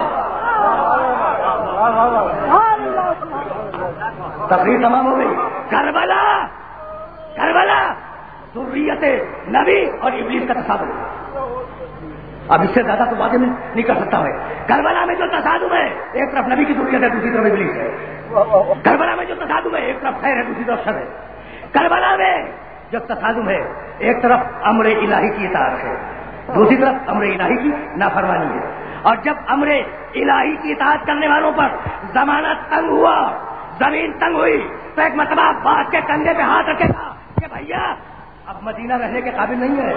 تقریر تمام ہو گئی. کربلا کربلا ضروریت نبی اور ابلیس کا تصادم. اب اس سے زیادہ تو باتیں نہیں کر سکتا میں. کربلا میں جو تصادم ہے ایک طرف نبی کی ضروریت ہے دوسری طرف ابلیس ہے. کربلا میں جو تصادم ہے ایک طرف خیر ہے دوسری طرف شر ہے. کربلا میں جو تصادم ہے ایک طرف امر الہی کی اطاعت ہے دوسری طرف امر الہی کی نافرمانی ہے. اور جب امر الہی کی اطاعت کرنے والوں پر زمانہ تنگ ہوا زمین تنگ ہوئی تو ایک مرتبہ بات کے کندھے پہ ہاتھ رکھے گا کہ بھیا اب مدینہ رہنے کے قابل نہیں ہے.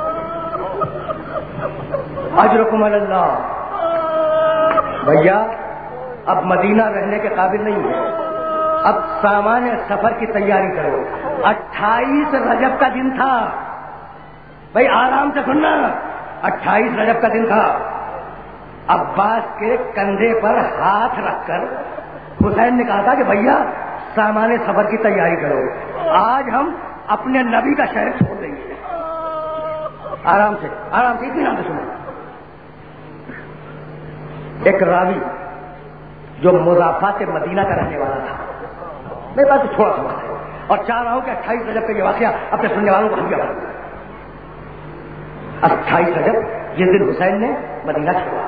اجرکم اللہ بھیا اب مدینہ رہنے کے قابل نہیں ہے. اب سامان سفر کی تیاری کرو. اٹھائیس رجب کا دن تھا بھائی آرام سے سننا. اٹھائیس رجب کا دن تھا. عباس کے کندھے پر ہاتھ رکھ کر حسین نے کہا تھا کہ بھیا سامان سفر کی تیاری کرو آج ہم اپنے نبی کا شہر چھوڑ دیں گے. آرام سے آرام سے اتنی نام سے سنو. ایک راوی جو مضافات مدینہ کا رہنے والا تھا میرے پاس تھوڑا سا ہے اور چاہ رہا ہوں کہ اٹھائیس رجب کا یہ واقعہ اپنے سننے والوں کو ہم کیا بتاؤں. اٹھائیس رجب جس دن حسین نے مدینہ چھوڑا.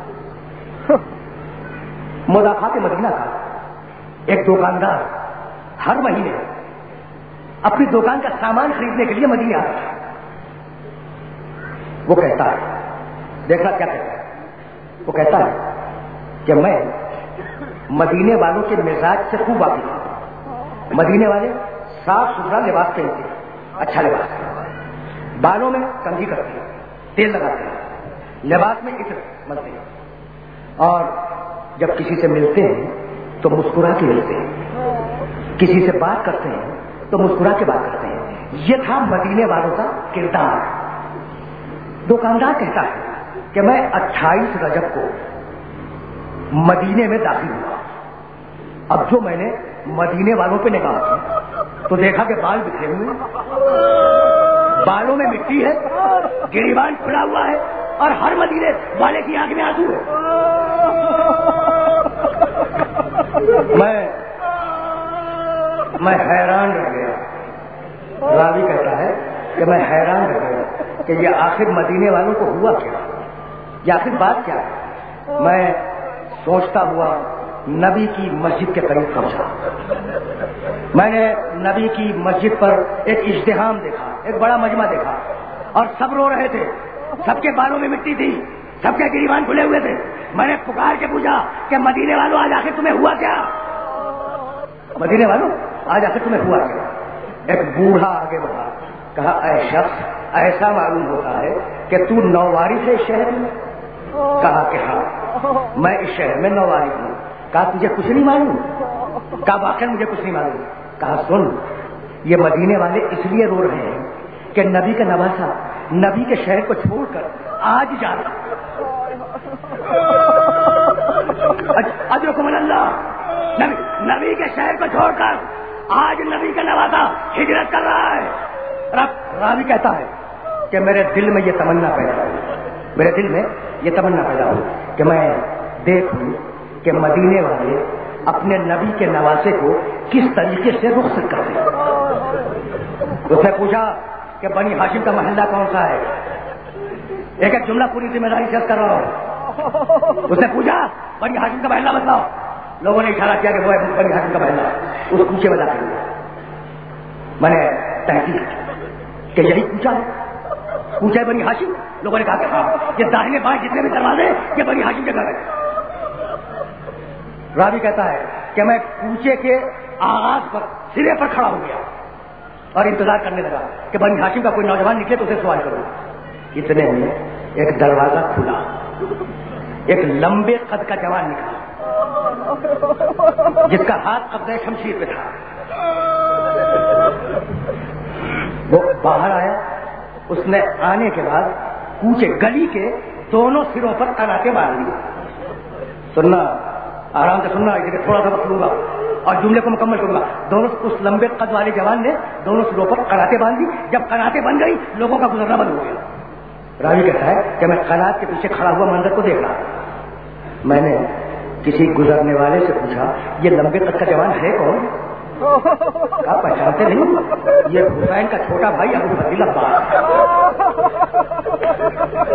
مضافات مدینہ کا ایک دکاندار ہر مہینے اپنی دکان کا سامان خریدنے کے لیے مدینے آتا تھا. وہ کہتا ہے دیکھنا کیا کہتا ہے وہ کہتا ہے کہ میں مدینے والوں کے مزاج سے خوب واقف ہوں. مدینے والے صاف ستھرا لباس پہنتے ہیں اچھا لباس بالوں میں کنگھی کرتے ہیں تیل لگاتے ہیں لباس میں عطر ملتے ہیں اور جب کسی سے ملتے ہیں تو مسکرا کے ملتے ہیں کسی سے بات کرتے ہیں تو مسکرا کے بات کرتے ہیں. یہ تھا مدینے والوں کا کردار. دکاندار کہتا ہے کہ میں اٹھائیس رجب کو مدینے میں داخل ہوا. اب جو میں نے مدینے والوں پہ نگاہ کی تو دیکھا کہ بال بکھرے ہوئے بالوں میں مٹی ہے گریبان کھلا ہوا ہے اور ہر مدینے والے کی آنکھ میں آنسو ہے. میں میں حیران رہ گیا. راوی کہتا ہے کہ میں حیران رہ گیا کہ یہ آخر مدینے والوں کو ہوا کیا یہ آخر بات کیا ہے. میں سوچتا ہوا نبی کی مسجد کے قریب پہنچا. میں نے نبی کی مسجد پر ایک اجتماع دیکھا ایک بڑا مجمع دیکھا اور سب رو رہے تھے. سب کے بالوں میں مٹی تھی سب کے گریبان کھلے ہوئے تھے. میں نے پکار کے پوچھا کہ مدینے والوں آج آخر تمہیں ہوا کیا مدینے والوں آج آخر تمہیں ہوا کیا. ایک بوڑھا آگے بڑھا کہا اے شخص ایسا معلوم ہوتا ہے کہ تو نوواری سے شہر میں. کہا کہ ہاں میں اس شہر میں نوواری ہوں. کہا تجھے کچھ نہیں معلوم. کہا واقعی مجھے کچھ نہیں معلوم. کہا سن یہ مدینے والے اس لیے رو رہے ہیں کہ نبی کا نواسا نبی کے شہر کو چھوڑ کر آج جا رہا. اجرکم اللہ نبی نبی کے شہر کو چھوڑ کر آج نبی کا نواسا ہجرت کر رہا ہے. رب راوی کہتا ہے کہ میرے دل میں یہ تمنا پیدا ہوئی میرے دل میں یہ تمنا پیدا ہوئی کہ میں دیکھوں کہ مدینے والے اپنے نبی کے نواسے کو کس طریقے سے رخصت کرتے ہیں. اس نے پوچھا کہ بنی ہاشم کا محلہ کون سا ہے. ایک ایک جملہ پوری ذمہ داری سے کر رہا ہوں. اس نے پوچھا بنی ہاشم کا محلہ بتاؤ. لوگوں نے اشارہ کیا کہ وہ بنی ہاشم کا محلہ. اس کوچے میں داخل ہوا. میں نے تحقیق کہ یہی کوچا ہے کوچا بنی ہاشم. لوگوں نے کہا کہ ہاں یہ داہنے بائیں جتنے بھی دروازے یہ بنی ہاشم کے گھر ہے. راوی کہتا ہے کہ میں کوچے کے آغاز پر سرے پر کھڑا ہو گیا اور انتظار کرنے لگا کہ بنی ہاشم کا کوئی نوجوان نکلے تو اسے سوال کروں. اتنے میں ایک دروازہ کھلا. ایک لمبے قد کا جوان نکلا جس کا ہاتھ قبضہ شمشیر پہ تھا. وہ باہر آیا. اس نے آنے کے بعد کوچے گلی کے دونوں سروں پر کناتے مار لیے. سننا آرام سے سننا اسے تھوڑا سا وقت لوں گا اور جملے کو مکمل کروں گا. دونوں اس لمبے قد والے جوان نے دونوں سروں پر کناتے باندھ دی. جب کناتے بن گئی لوگوں کا گزرنا بند ہو گیا. راوی کہتا ہے کہ میں کنات کے پیچھے کھڑا ہوا منظر کو دیکھ رہا. میں نے کسی گزرنے والے سے پوچھا یہ لمبے قد کا جوان ہے کون. کہا پہچانتے نہیں یہ حسین کا چھوٹا بھائی ابو فضیل عباس.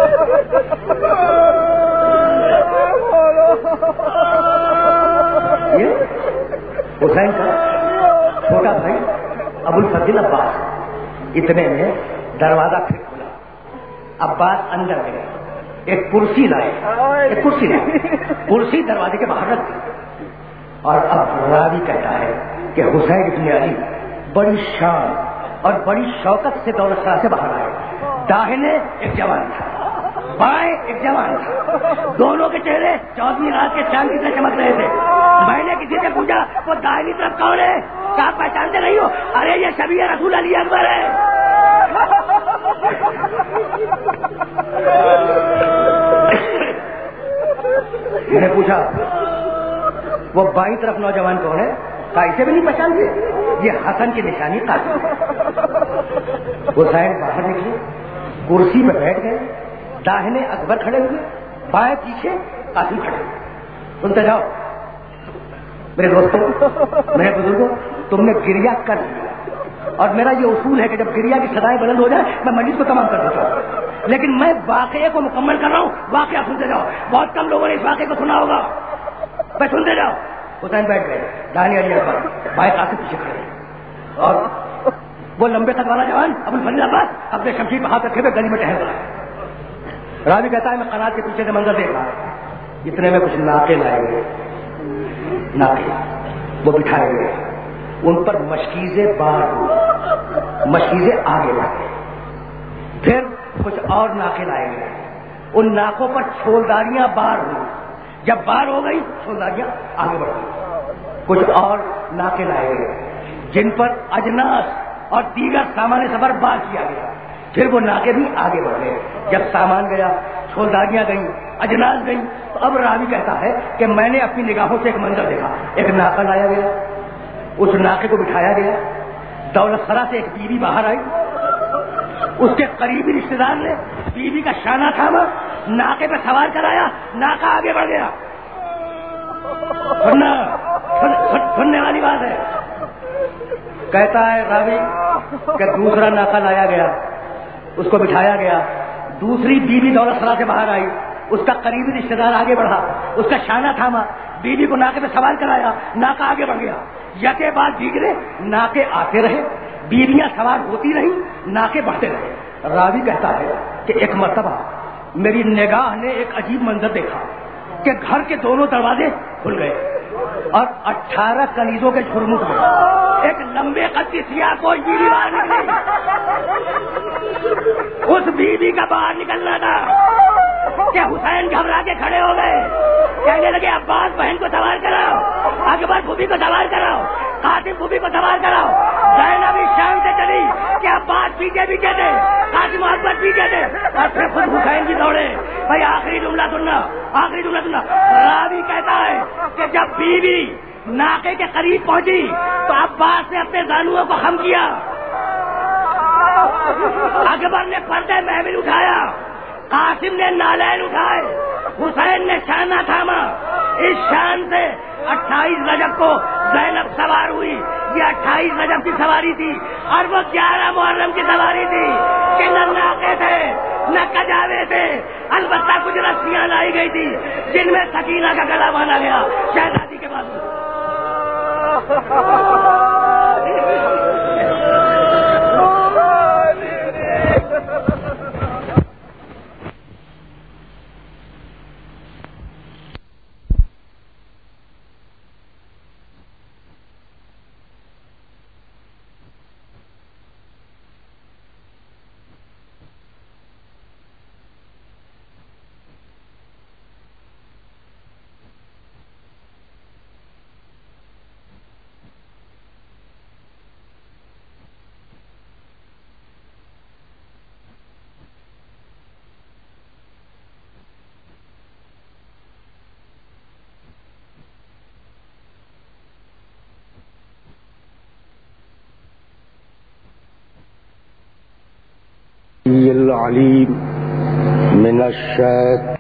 اتنے میں دروازہ پھر کھلا، عباس اندر گئے، ایک کرسی لائے، ایک کرسی لائے، کرسی دروازے کے باہر رکھ دی، اور اب راوی کہتا ہے کہ حسین بن علی بڑی شان اور بڑی شوکت سے دولت خانہ سے باہر آئے، داہنے ایک جوان تھا، بائیں ایک جوان تھا، دونوں کے چہرے چودہویں رات کے چاند کی طرح چمک رہے تھے۔ میں نے کسی سے پوچھا وہ داہنی طرف کون ہے؟ کیا آپ پہچانتے نہیں ہو؟ ارے یہ شبیہ رسول علی اکبر ہے۔ میں نے پوچھا وہ بائیں طرف نوجوان کون ہے؟ کہا اسے بھی نہیں پہچانتے، یہ حسن کی نشانی قاسم۔ حسین باہر نکلے، کرسی پہ بیٹھ گئے، داہنے اکبر کھڑے ہوئے، بائیں پیچھے قاسم کھڑے ہوئے۔ سنتے جاؤ میرے دوستوں، میرے بزرگوں، تم نے گریا کر لیا، اور میرا یہ اصول ہے کہ جب گریا کی سدائیں بلند ہو جائے میں مجلس کو تمام کر دیتا ہوں، لیکن میں واقعے کو مکمل کر رہا ہوں۔ واقعہ سنتے جاؤ، بہت کم لوگوں نے اس واقعے کو سنا ہوگا، میں سنتے جاؤ۔ حسین بیٹھ گئے، داہنے علی اکبر، بائیں قاسم پیچھے کھڑے، اور وہ لمبے قد والا جوان ابو الفضل عباس اپنے شمشیر پہ ہاتھ رکھے ہوئے گلی میں ٹہل رہا ہے۔ راوی کہتا ہے میں قناط کے پیچھے سے منظر دیکھ رہا، اتنے میں کچھ ناقے لائے گئے، ناقے وہ بٹھائے گئے، ان پر مشکیزیں بار ہوئی، مشکیزیں آگے لائے، پھر کچھ اور ناقے لائے گئے، ان ناقوں پر چھولداریاں بار ہوئی، جب بار ہو گئی چھولداریاں آگے بڑھ گئی، کچھ اور ناقے لائے گئے جن پر اجناس اور دیگر سامان سفر بار کیا گیا، پھر وہ ناقے بھی آگے بڑھ گئے، جب سامان گیا، چھولداریاں گئیں، اجناس گئیں، تو اب راوی کہتا ہے کہ میں نے اپنی نگاہوں سے ایک منظر دیکھا، ایک ناقہ لایا گیا، اس ناقے کو بٹھایا گیا، دولت سرا سے ایک بیوی باہر آئی، اس کے قریبی رشتہ دار نے بیوی کا شانہ تھاما، ناقے پہ سوار کرایا، ناقہ آگے بڑھ گیا۔ سننا سننے والی بات ہے، کہتا ہے راوی کہ دوسرا ناقہ لایا گیا، اس کو بٹھایا گیا، دوسری بیوی دولت سرا سے باہر آئی، اس کا قریبی رشتہ دار آگے بڑھا، اس کا شانہ تھاما، بیوی کو ناقے پہ سوار کرایا، ناقہ آگے بڑھ گیا، یکے بعد دیگرے ناقے آتے رہے، بیویاں سوار ہوتی رہی، ناقے بڑھتے رہے۔ راوی کہتا ہے کہ ایک مرتبہ میری نگاہ نے ایک عجیب منظر دیکھا کہ گھر کے دونوں دروازے کھل گئے اور اٹھارہ کنیزوں کے جھرمٹ میں ایک لمبے قد کی سیاہ کوئی بیوی باہر نکلی۔ اس بیوی کا باہر نکلنا تھا کہ حسین گھبرا کے کھڑے ہو گئے، کہنے لگے عباس بہن کو سوار کراؤ، اکبر پھوپھی کو سوار کراؤ، قاسم پھوپھی کو سوار کراؤ۔ زینب اس شان سے چلی کہ عباس پیچھے پیچھے تھے، قاسم اکبر پیچھے تھے، اور پھر خود حسین بھی دوڑے۔ بھائی آخری جملہ سننا، آخری جملہ سننا، راوی کہتا ہے کہ جب بیوی ناقے کے قریب پہنچی تو عباس نے اپنے زانوؤں کو خم کیا، اکبر نے پردے محمل اٹھایا، قاسم نے نالین اٹھائے، حسین نے شانہ تھاما۔ اس شان سے اٹھائیس رجب کو زینب سوار ہوئی، یہ اٹھائیس رجب کی سواری تھی، اور وہ گیارہ محرم کی سواری تھی کہ نہ ناقے تھے نہ کجاوے تھے، البتہ کچھ رسیاں لائی گئی تھی جن میں سکینہ کا گلا باندھا گیا شہزادی کے بعد۔
العلیم من الشیطان